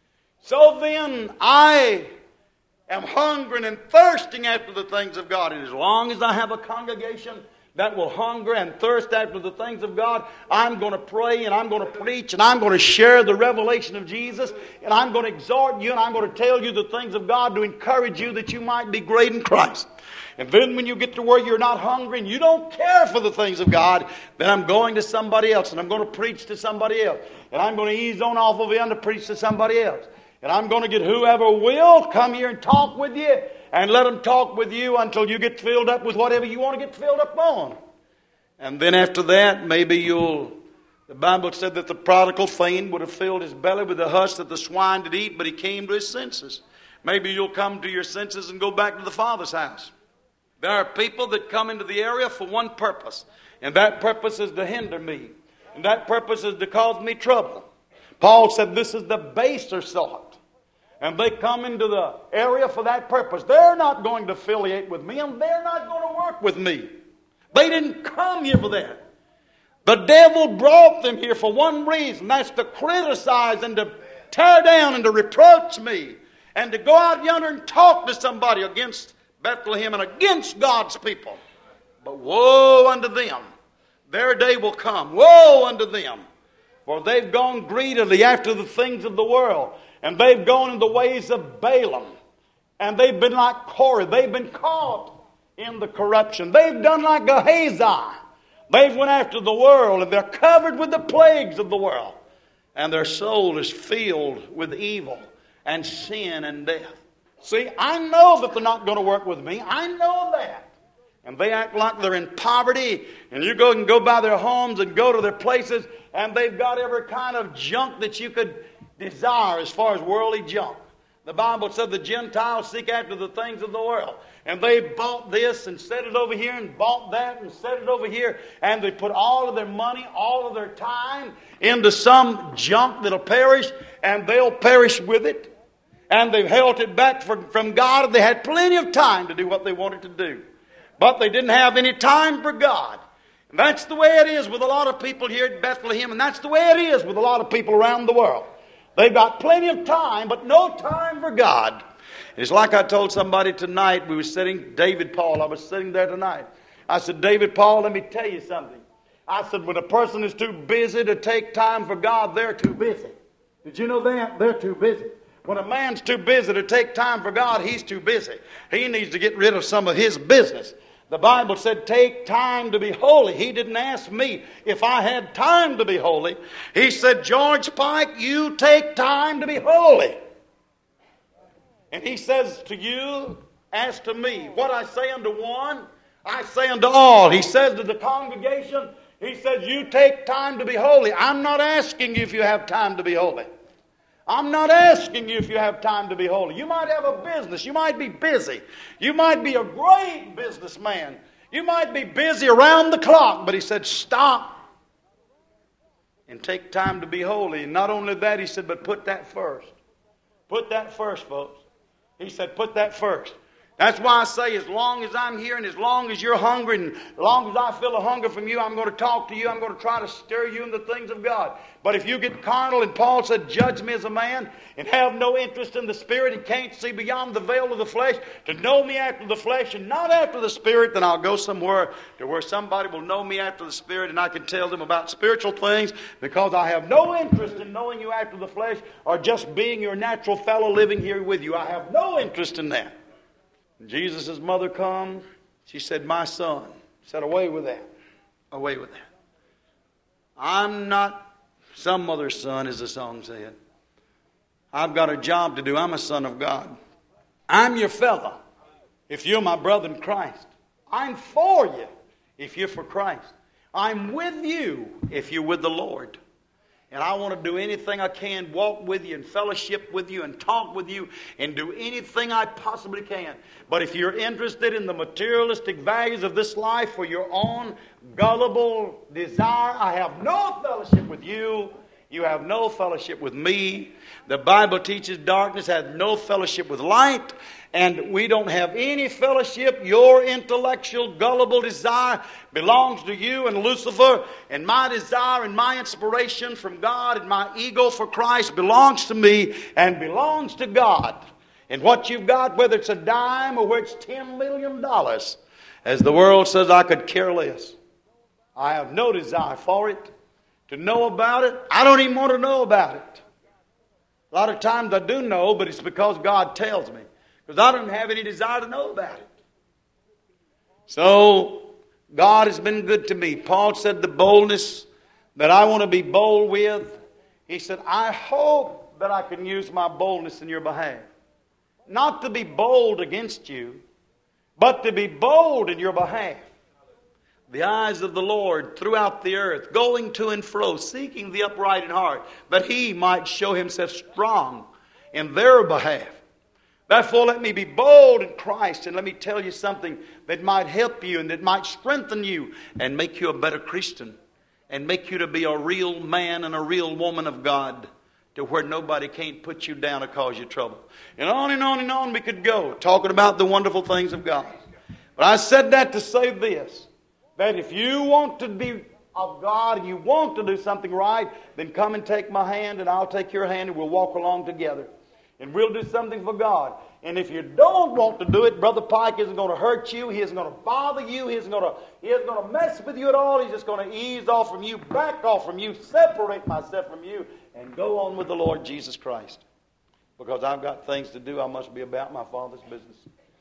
So then, I am hungering and thirsting after the things of God. And as long as I have a congregation that will hunger and thirst after the things of God, I'm going to pray and I'm going to preach and I'm going to share the revelation of Jesus and I'm going to exhort you and I'm going to tell you the things of God to encourage you that you might be great in Christ. And then when you get to where you're not hungry and you don't care for the things of God, then I'm going to somebody else and I'm going to preach to somebody else. And I'm going to ease on off of in to preach to somebody else. And I'm going to get whoever will come here and talk with you and let them talk with you until you get filled up with whatever you want to get filled up on. And then after that, maybe you'll... The Bible said that the prodigal fain would have filled his belly with the husk that the swine did eat, but he came to his senses. Maybe you'll come to your senses and go back to the Father's house. There are people that come into the area for one purpose, and that purpose is to hinder me, and that purpose is to cause me trouble. Paul said this is the baser sort. And they come into the area for that purpose. They're not going to affiliate with me, and they're not going to work with me. They didn't come here for that. The devil brought them here for one reason. That's to criticize and to tear down and to reproach me. And to go out yonder and talk to somebody against Bethlehem and against God's people. But woe unto them. Their day will come. Woe unto them. For they've gone greedily after the things of the world. And they've gone in the ways of Balaam. And they've been like Korah. They've been caught in the corruption. They've done like Gehazi. They've went after the world. And they're covered with the plagues of the world. And their soul is filled with evil and sin and death. See, I know that they're not going to work with me. I know that. And they act like they're in poverty. And you go and go by their homes and go to their places. And they've got every kind of junk that you could desire as far as worldly junk. The Bible said the Gentiles seek after the things of the world. And they bought this and set it over here and bought that and set it over here. And they put all of their money, all of their time into some junk that'll perish. And they'll perish with it. And they've held it back from, from God. They had plenty of time to do what they wanted to do. But they didn't have any time for God. And that's the way it is with a lot of people here at Bethlehem. And that's the way it is with a lot of people around the world. They've got plenty of time, but no time for God. It's like I told somebody tonight. We were sitting, David Paul, I was sitting there tonight. I said, David Paul, let me tell you something. I said, when a person is too busy to take time for God, they're too busy. Did you know that? They're too busy. When a man's too busy to take time for God, he's too busy. He needs to get rid of some of his business. The Bible said, take time to be holy. He didn't ask me if I had time to be holy. He said, George Pike, you take time to be holy. And he says to you, as to me, what I say unto one, I say unto all. He says to the congregation, he says, you take time to be holy. I'm not asking you if you have time to be holy. I'm not asking you if you have time to be holy. You might have a business. You might be busy. You might be a great businessman. You might be busy around the clock. But he said, stop and take time to be holy. And not only that, he said, but put that first. Put that first, folks. He said, put that first. That's why I say, as long as I'm here and as long as you're hungry and as long as I feel a hunger from you, I'm going to talk to you. I'm going to try to stir you in the things of God. But if you get carnal, and Paul said, judge me as a man, and have no interest in the Spirit and can't see beyond the veil of the flesh, to know me after the flesh and not after the Spirit, then I'll go somewhere to where somebody will know me after the Spirit and I can tell them about spiritual things, because I have no interest in knowing you after the flesh or just being your natural fellow living here with you. I have no interest in that. Jesus' mother come, she said, my son. Said, away with that. Away with that. I'm not some other's son, as the song said. I've got a job to do. I'm a son of God. I'm your fellow if you're my brother in Christ. I'm for you if you're for Christ. I'm with you if you're with the Lord. And I want to do anything I can, walk with you and fellowship with you and talk with you and do anything I possibly can. But if you're interested in the materialistic values of this life for your own gullible desire, I have no fellowship with you. You have no fellowship with me. The Bible teaches darkness has no fellowship with light. And we don't have any fellowship. Your intellectual, gullible desire belongs to you and Lucifer. And my desire and my inspiration from God and my ego for Christ belongs to me and belongs to God. And what you've got, whether it's a dime or whether it's ten million dollars, as the world says, I could care less. I have no desire for it. To know about it, I don't even want to know about it. A lot of times I do know, but it's because God tells me. Because I don't have any desire to know about it. So, God has been good to me. Paul said the boldness that I want to be bold with, he said, I hope that I can use my boldness in your behalf. Not to be bold against you, but to be bold in your behalf. The eyes of the Lord throughout the earth, going to and fro, seeking the upright in heart, that He might show Himself strong in their behalf. Therefore, let me be bold in Christ, and let me tell you something that might help you and that might strengthen you and make you a better Christian and make you to be a real man and a real woman of God, to where nobody can't put you down or cause you trouble. And on and on and on we could go, talking about the wonderful things of God. But I said that to say this, that if you want to be of God and you want to do something right, then come and take my hand and I'll take your hand and we'll walk along together. And we'll do something for God. And if you don't want to do it, Brother Pike isn't going to hurt you. He isn't going to bother you. He isn't going to, he isn't going to mess with you at all. He's just going to ease off from you, back off from you, separate myself from you, and go on with the Lord Jesus Christ. Because I've got things to do. I must be about my Father's business.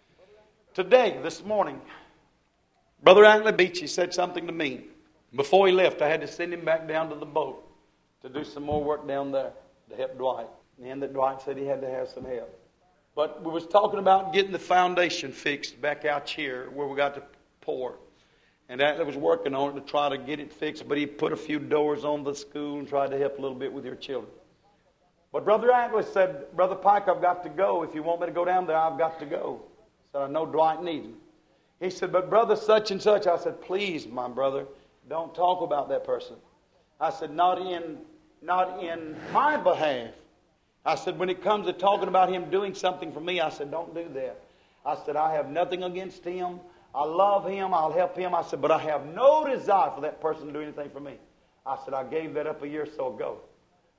Today, this morning, Brother Antley Beachy said something to me. Before he left, I had to send him back down to the boat to do some more work down there to help Dwight. And that Dwight said he had to have some help. But we was talking about getting the foundation fixed back out here where we got to pour. And Antley was working on it to try to get it fixed, but he put a few doors on the school and tried to help a little bit with your children. But Brother Antley said, Brother Pike, I've got to go. If you want me to go down there, I've got to go. I said, I know Dwight needs me. He said, but brother such and such. I said, please, my brother, don't talk about that person. I said, not in, not in my behalf. I said, when it comes to talking about him doing something for me, I said, don't do that. I said, I have nothing against him. I love him. I'll help him. I said, but I have no desire for that person to do anything for me. I said, I gave that up a year or so ago.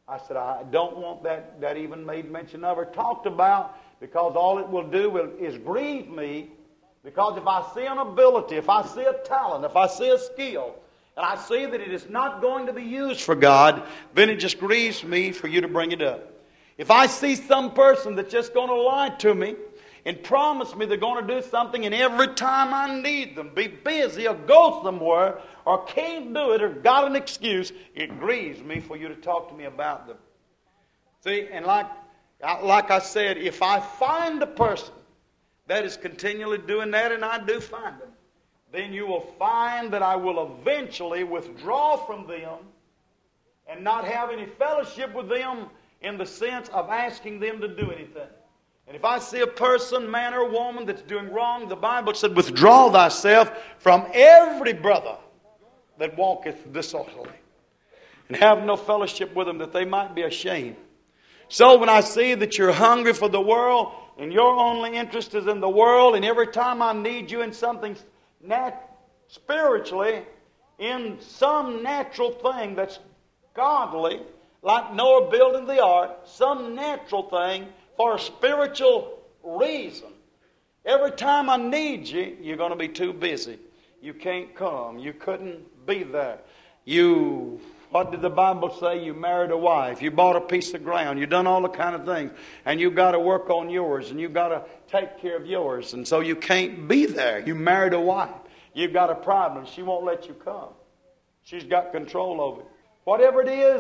I said, I don't want that, that even made mention of or talked about, because all it will do will, is grieve me. Because if I see an ability, if I see a talent, if I see a skill, and I see that it is not going to be used for God, then it just grieves me for you to bring it up. If I see some person that's just going to lie to me and promise me they're going to do something, and every time I need them, be busy or go somewhere or can't do it or got an excuse, it grieves me for you to talk to me about them. See, and like, like I said, if I find a person that is continually doing that, and I do find them, then you will find that I will eventually withdraw from them and not have any fellowship with them in the sense of asking them to do anything. And if I see a person, man or woman, that's doing wrong, the Bible said, withdraw thyself from every brother that walketh disorderly, and have no fellowship with them, that they might be ashamed. So when I see that you're hungry for the world, and your only interest is in the world, and every time I need you in something nat- spiritually, in some natural thing that's godly, like Noah building the ark, some natural thing for a spiritual reason, every time I need you, you're going to be too busy. You can't come. You couldn't be there. You... What did the Bible say? You married a wife. You bought a piece of ground. You done all the kind of things. And you got to work on yours. And you got to take care of yours. And so you can't be there. You married a wife. You've got a problem. She won't let you come. She's got control over it. Whatever it is,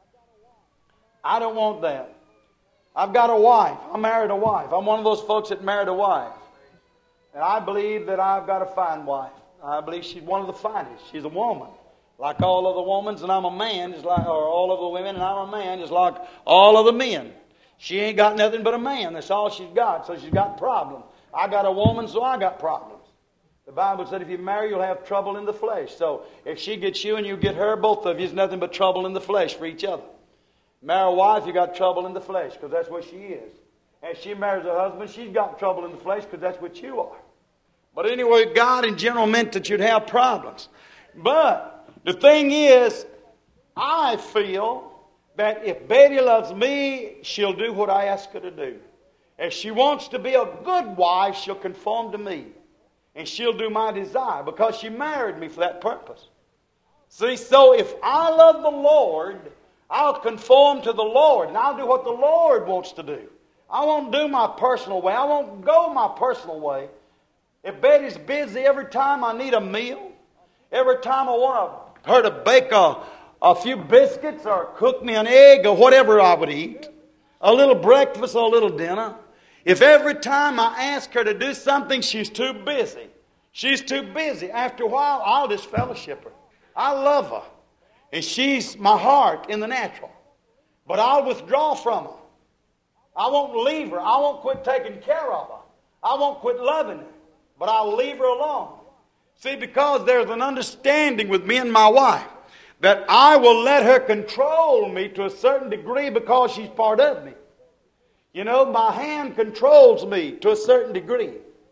I don't want that. I've got a wife. I married a wife. I'm one of those folks that married a wife. And I believe that I've got a fine wife. I believe she's one of the finest. She's a woman. Like all of the women, and I'm a man, just like, or all of the women, and I'm a man, just like all of the men. She ain't got nothing but a man. That's all she's got. So she's got problems. I got a woman, so I got problems. The Bible said if you marry, you'll have trouble in the flesh. So if she gets you and you get her, both of you, it's nothing but trouble in the flesh for each other. Marry a wife, you got trouble in the flesh, because that's what she is. And if she marries a husband, she's got trouble in the flesh, because that's what you are. But anyway, God in general meant that you'd have problems. But the thing is, I feel that if Betty loves me, she'll do what I ask her to do. If she wants to be a good wife, she'll conform to me. And she'll do my desire, because she married me for that purpose. See, so if I love the Lord, I'll conform to the Lord, and I'll do what the Lord wants to do. I won't do my personal way. I won't go my personal way. If Betty's busy every time I need a meal, every time I want her to bake a, a few biscuits or cook me an egg or whatever I would eat, a little breakfast or a little dinner, if every time I ask her to do something, she's too busy, she's too busy, after a while, I'll just fellowship her. I love her, and she's my heart in the natural. But I'll withdraw from her. I won't leave her. I won't quit taking care of her. I won't quit loving her. But I'll leave her alone. See, because there's an understanding with me and my wife that I will let her control me to a certain degree because she's part of me. You know, my hand controls me to a certain degree.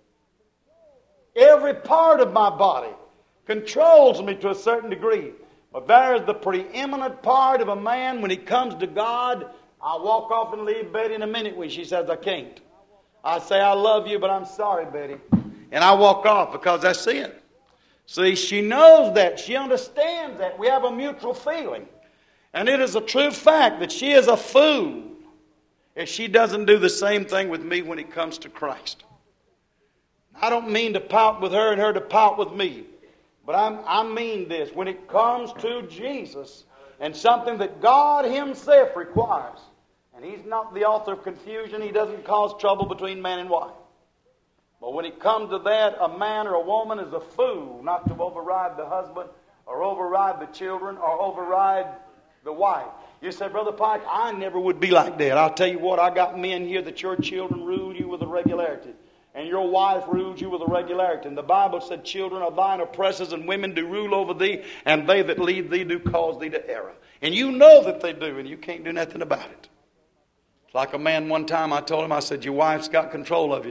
Every part of my body controls me to a certain degree. But there's the preeminent part of a man when he comes to God. I walk off and leave Betty in a minute when she says I can't. I say, I love you, but I'm sorry, Betty. And I walk off because that's it. See, she knows that. She understands that. We have a mutual feeling. And it is a true fact that she is a fool if she doesn't do the same thing with me when it comes to Christ. I don't mean to pout with her and her to pout with me. But I'm, I mean this. When it comes to Jesus and something that God Himself requires, and He's not the author of confusion. He doesn't cause trouble between man and wife. But when it comes to that, a man or a woman is a fool not to override the husband or override the children or override the wife. You say, Brother Pike, I never would be like that. I'll tell you what, I got men here that your children rule you with a regularity. And your wife rules you with a regularity. And the Bible said, children are thine oppressors, and women do rule over thee, and they that lead thee do cause thee to error. And you know that they do, and you can't do nothing about it. Like a man one time, I told him, I said, your wife's got control of you.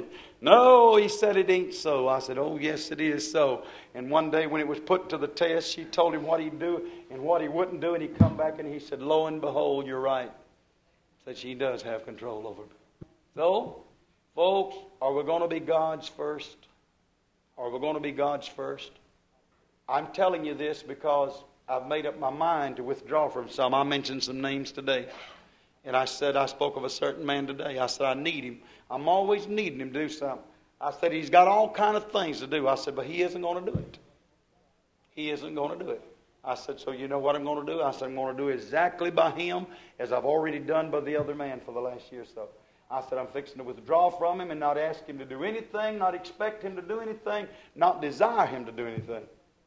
No, he said it ain't so. I said, oh, yes, it is so. And one day when it was put to the test, she told him what he'd do and what he wouldn't do, and he come back and he said, lo and behold, you're right. Said she does have control over me. So, folks, are we going to be God's first? Are we going to be God's first? I'm telling you this because I've made up my mind to withdraw from some. I mentioned some names today. And I said, I spoke of a certain man today. I said, I need him. I'm always needing him to do something. I said, he's got all kind of things to do. I said, but he isn't going to do it. He isn't going to do it. I said, so you know what I'm going to do? I said, I'm going to do exactly by him as I've already done by the other man for the last year or so. I said, I'm fixing to withdraw from him and not ask him to do anything, not expect him to do anything, not desire him to do anything.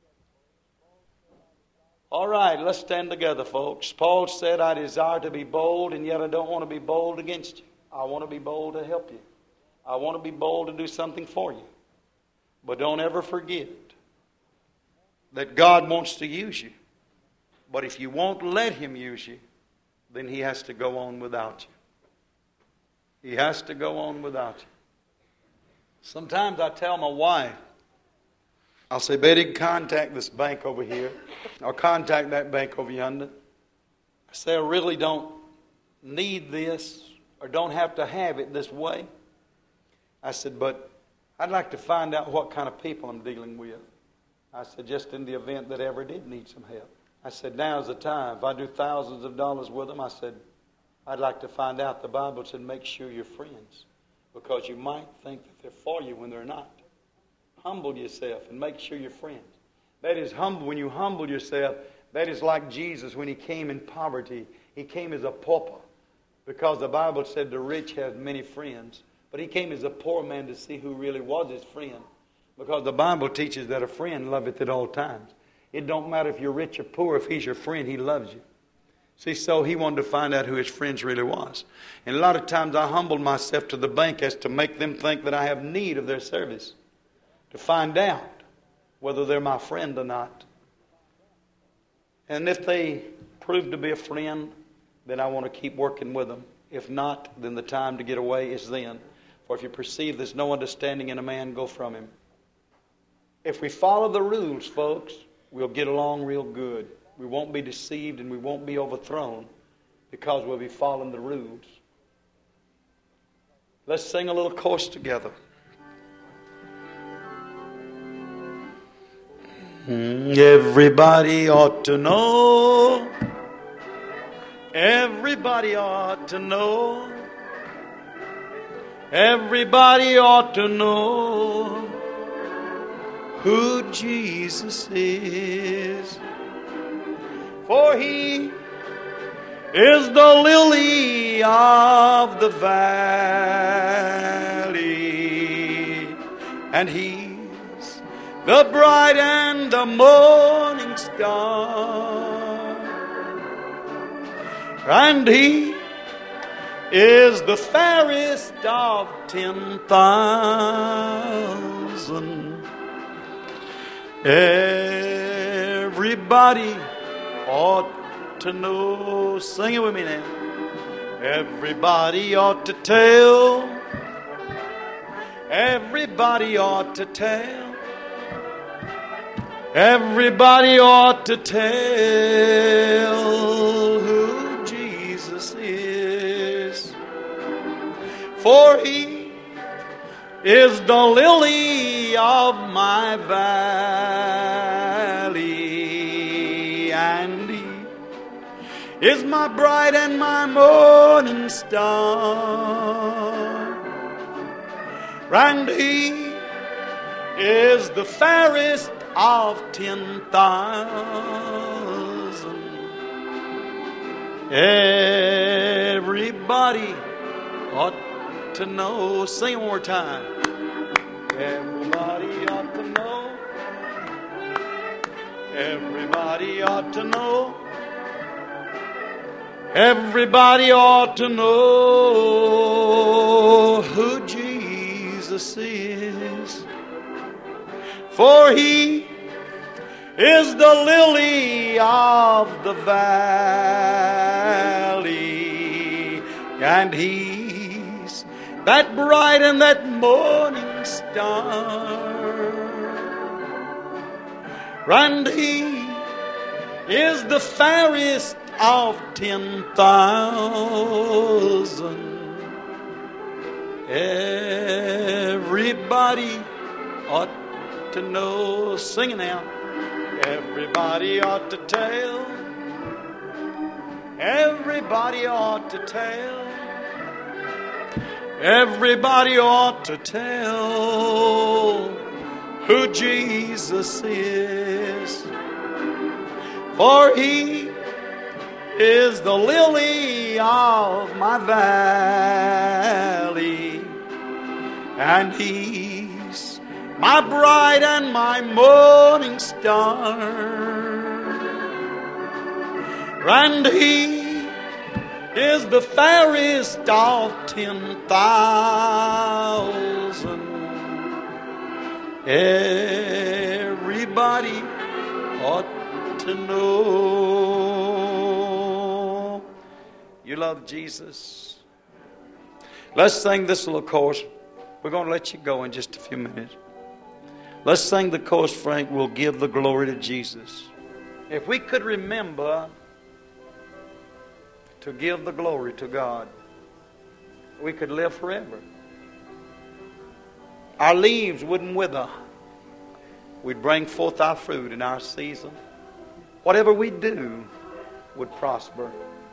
All right, let's stand together, folks. Paul said, I desire to be bold, and yet I don't want to be bold against you. I want to be bold to help you. I want to be bold to do something for you. But don't ever forget that God wants to use you. But if you won't let him use you, then he has to go on without you. He has to go on without you. Sometimes I tell my wife, I'll say, Betty, contact this bank over here, or contact that bank over yonder. I say, I really don't need this, or don't have to have it this way. I said, but I'd like to find out what kind of people I'm dealing with. I said, just in the event that I ever did need some help. I said, now's the time. If I do thousands of dollars with them, I said, I'd like to find out. The Bible said, make sure you're friends, because you might think that they're for you when they're not. Humble yourself and make sure you're friends. That is humble. When you humble yourself, that is like Jesus when he came in poverty. He came as a pauper, because the Bible said the rich have many friends. But he came as a poor man to see who really was his friend, because the Bible teaches that a friend loveth at all times. It don't matter if you're rich or poor. If he's your friend, he loves you. See, so he wanted to find out who his friends really was. And a lot of times I humbled myself to the bank as to make them think that I have need of their service, to find out whether they're my friend or not. And if they prove to be a friend, then I want to keep working with them. If not, then the time to get away is then. For if you perceive there's no understanding in a man, go from him. If we follow the rules, folks, we'll get along real good. We won't be deceived and we won't be overthrown, because we'll be following the rules. Let's sing a little chorus together. Everybody ought to know. Everybody ought to know. Everybody ought to know who Jesus is. For he is the lily of the valley, and he's the bright and the morning star, and he is the fairest of ten thousand. Everybody ought to know. Sing it with me now. Everybody ought to tell. Everybody ought to tell. Everybody ought to tell who Jesus is. For he is the lily of my valley, and he is my bright and my morning star, and he is the fairest of ten thousand. Everybody ought to know. Sing one more time. Everybody ought to know. Everybody ought to know. Everybody ought to know who Jesus is. For he is the lily of the valley, and he's that bright and that morning star. And he is the fairest of ten thousand. Everybody ought to know. Sing it now. Everybody ought to tell. Everybody ought to tell. Everybody ought to tell who Jesus is. For he is the lily of my valley, and he's my bright and my morning star. And he is the fairest of ten thousand. Everybody ought to know. You love Jesus? Let's sing this little chorus. We're going to let you go in just a few minutes. Let's sing the chorus, Frank. We'll give the glory to Jesus. If we could remember to give the glory to God, we could live forever. Our leaves wouldn't wither. We'd bring forth our fruit in our season. Whatever we do would prosper.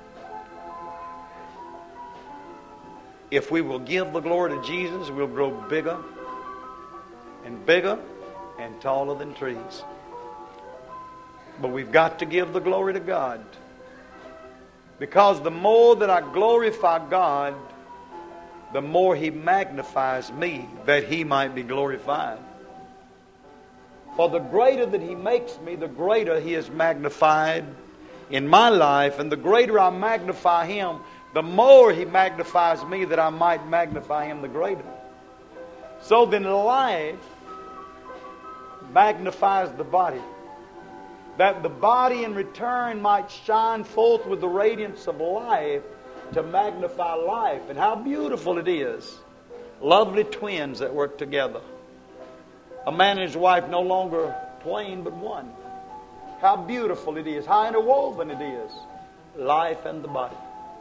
If we will give the glory to Jesus, we'll grow bigger and bigger and taller than trees. But we've got to give the glory to God. Because the more that I glorify God, the more He magnifies me, that He might be glorified. For the greater that He makes me, the greater He is magnified in my life. And the greater I magnify Him, the more He magnifies me, that I might magnify Him the greater. So then life magnifies the body, that the body in return might shine forth with the radiance of life to magnify life. And how beautiful it is. Lovely twins that work together. A man and his wife no longer twain but one. How beautiful it is. How interwoven it is. Life and the body.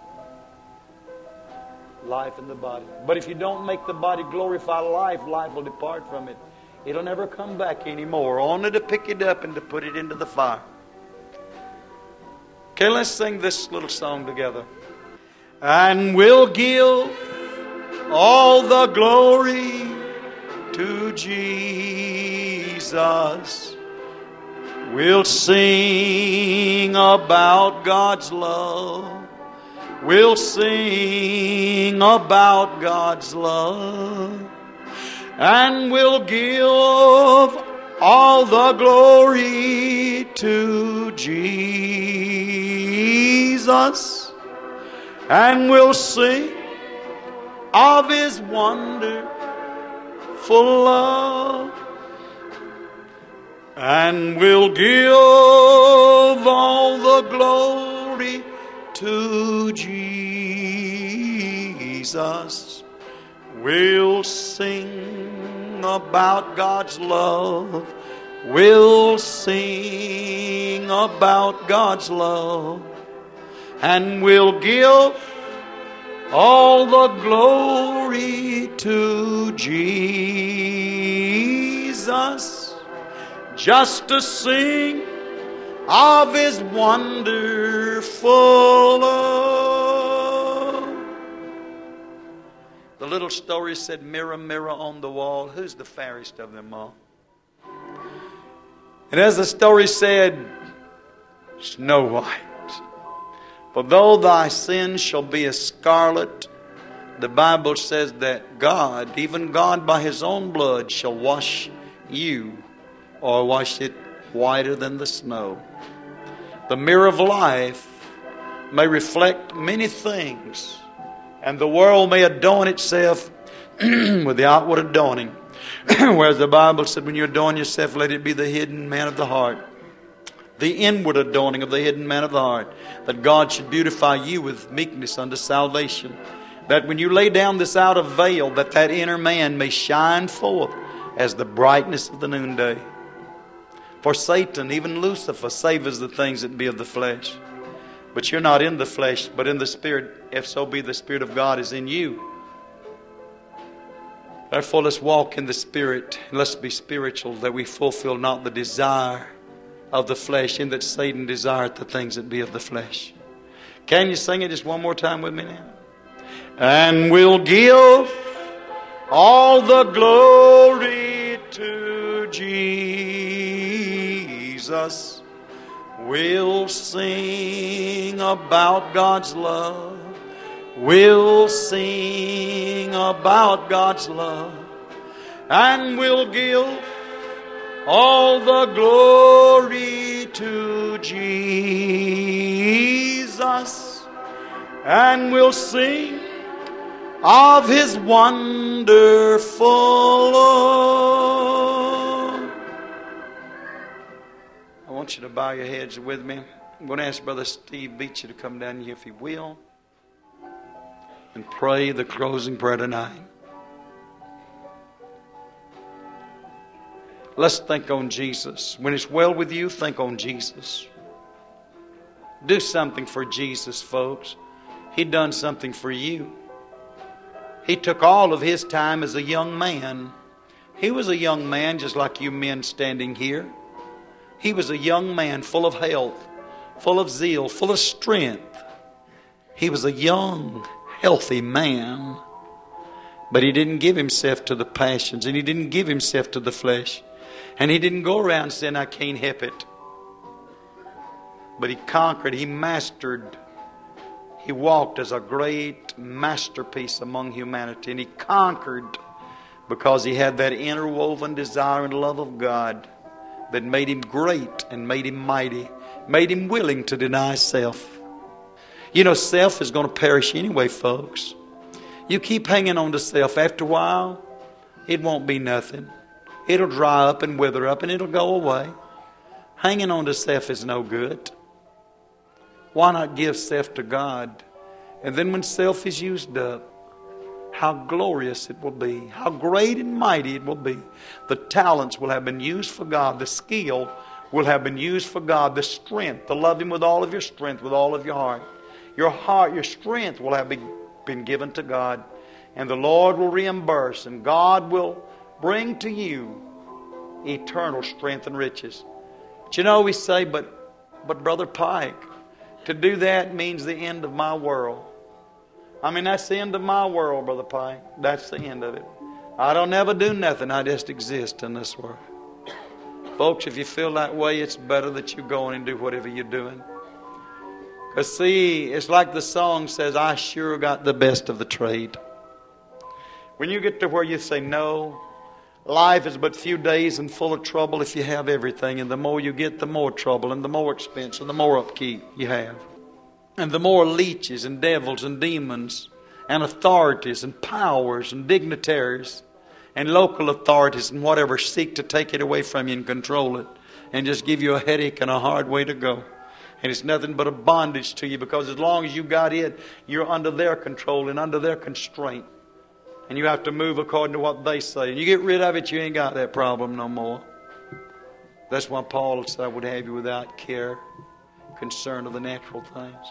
Life and the body. But if you don't make the body glorify life, life will depart from it. It'll never come back anymore. Only to pick it up and to put it into the fire. Okay, let's sing this little song together. And we'll give all the glory to Jesus. We'll sing about God's love. We'll sing about God's love. And we'll give all the glory to Jesus. And we'll sing of His wonderful love. And we'll give all the glory to Jesus. We'll sing about God's love. We'll sing about God's love. And we'll give all the glory to Jesus, just to sing of His wonderful love. The little story said, mirror, mirror on the wall, who's the fairest of them all? And as the story said, Snow White. For though thy sins shall be as scarlet, the Bible says that God, even God by His own blood, shall wash you, or wash it whiter than the snow. The mirror of life may reflect many things, and the world may adorn itself with the outward adorning. Whereas the Bible said, when you adorn yourself, let it be the hidden man of the heart. The inward adorning of the hidden man of the heart. That God should beautify you with meekness unto salvation. That when you lay down this outer veil, that that inner man may shine forth as the brightness of the noonday. For Satan, even Lucifer, savours the things that be of the flesh. But you're not in the flesh, but in the Spirit, if so be the Spirit of God is in you. Therefore, let's walk in the Spirit, and let's be spiritual, that we fulfill not the desire of the flesh, in that Satan desireth the things that be of the flesh. Can you sing it just one more time with me now? And we'll give all the glory to Jesus. We'll sing about God's love. We'll sing about God's love. And we'll give all the glory to Jesus. And we'll sing of His wonderful love. I want you to bow your heads with me. I'm going to ask Brother Steve Beecher to come down here if he will, and pray the closing prayer tonight. Let's think on Jesus. When it's well with you, think on Jesus. Do something for Jesus, folks. He done something for you. He took all of His time as a young man. He was a young man just like you men standing here. He was a young man full of health, full of zeal, full of strength. He was a young, healthy man. But He didn't give Himself to the passions, and He didn't give Himself to the flesh. And He didn't go around saying, I can't help it. But He conquered, He mastered. He walked as a great masterpiece among humanity. And He conquered because He had that interwoven desire and love of God that made Him great and made Him mighty, made Him willing to deny self. You know, self is going to perish anyway, folks. You keep hanging on to self. After a while, it won't be nothing. It'll dry up and wither up and it'll go away. Hanging on to self is no good. Why not give self to God? And then when self is used up, how glorious it will be. How great and mighty it will be. The talents will have been used for God. The skill will have been used for God. The strength, to love Him with all of your strength, with all of your heart. Your heart, your strength will have been given to God. And the Lord will reimburse. And God will bring to you eternal strength and riches. But you know, we say, but, but Brother Pike, to do that means the end of my world. I mean, that's the end of my world, Brother Pike. That's the end of it. I don't ever do nothing. I just exist in this world. Folks, if you feel that way, it's better that you go on and do whatever you're doing. Because see, it's like the song says, I sure got the best of the trade. When you get to where you say, no, life is but few days and full of trouble if you have everything. And the more you get, the more trouble and the more expense and the more upkeep you have. And the more leeches and devils and demons and authorities and powers and dignitaries and local authorities and whatever seek to take it away from you and control it and just give you a headache and a hard way to go. And it's nothing but a bondage to you, because as long as you got it, you're under their control and under their constraint. And you have to move according to what they say. And you get rid of it, you ain't got that problem no more. That's why Paul said, I would have you without care, concern of the natural things.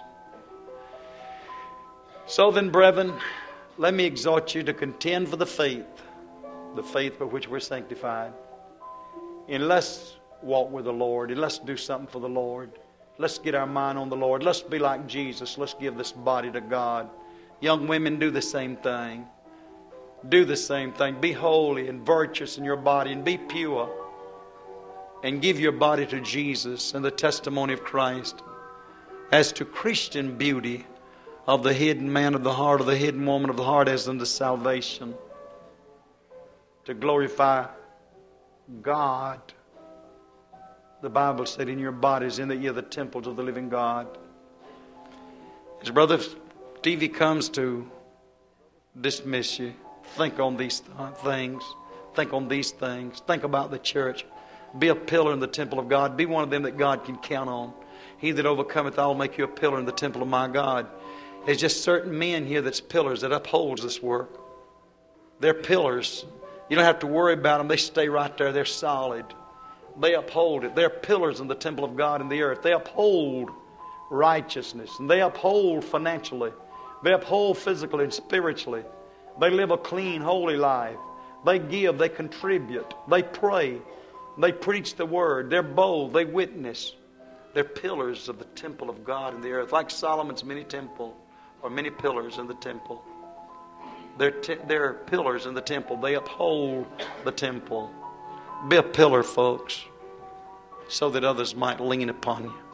So then, brethren, let me exhort you to contend for the faith, the faith by which we're sanctified. And let's walk with the Lord, and let's do something for the Lord. Let's get our mind on the Lord. Let's be like Jesus. Let's give this body to God. Young women, do the same thing. Do the same thing. Be holy and virtuous in your body, and be pure. And give your body to Jesus and the testimony of Christ. As to Christian beauty, of the hidden man of the heart, of the hidden woman of the heart, as unto salvation. To glorify God. The Bible said, in your bodies, in that ye are the temples of the living God. As Brother Stevie comes to dismiss you, think on these th- things. Think on these things. Think about the church. Be a pillar in the temple of God. Be one of them that God can count on. He that overcometh, I will make you a pillar in the temple of my God. There's just certain men here that's pillars that upholds this work. They're pillars. You don't have to worry about them. They stay right there. They're solid. They uphold it. They're pillars in the temple of God in the earth. They uphold righteousness. And they uphold financially. They uphold physically and spiritually. They live a clean, holy life. They give. They contribute. They pray. They preach the word. They're bold. They witness. They're pillars of the temple of God in the earth. Like Solomon's many temple, or many pillars in the temple. They're, te- they're pillars in the temple. They uphold the temple. Be a pillar, folks, so that others might lean upon you.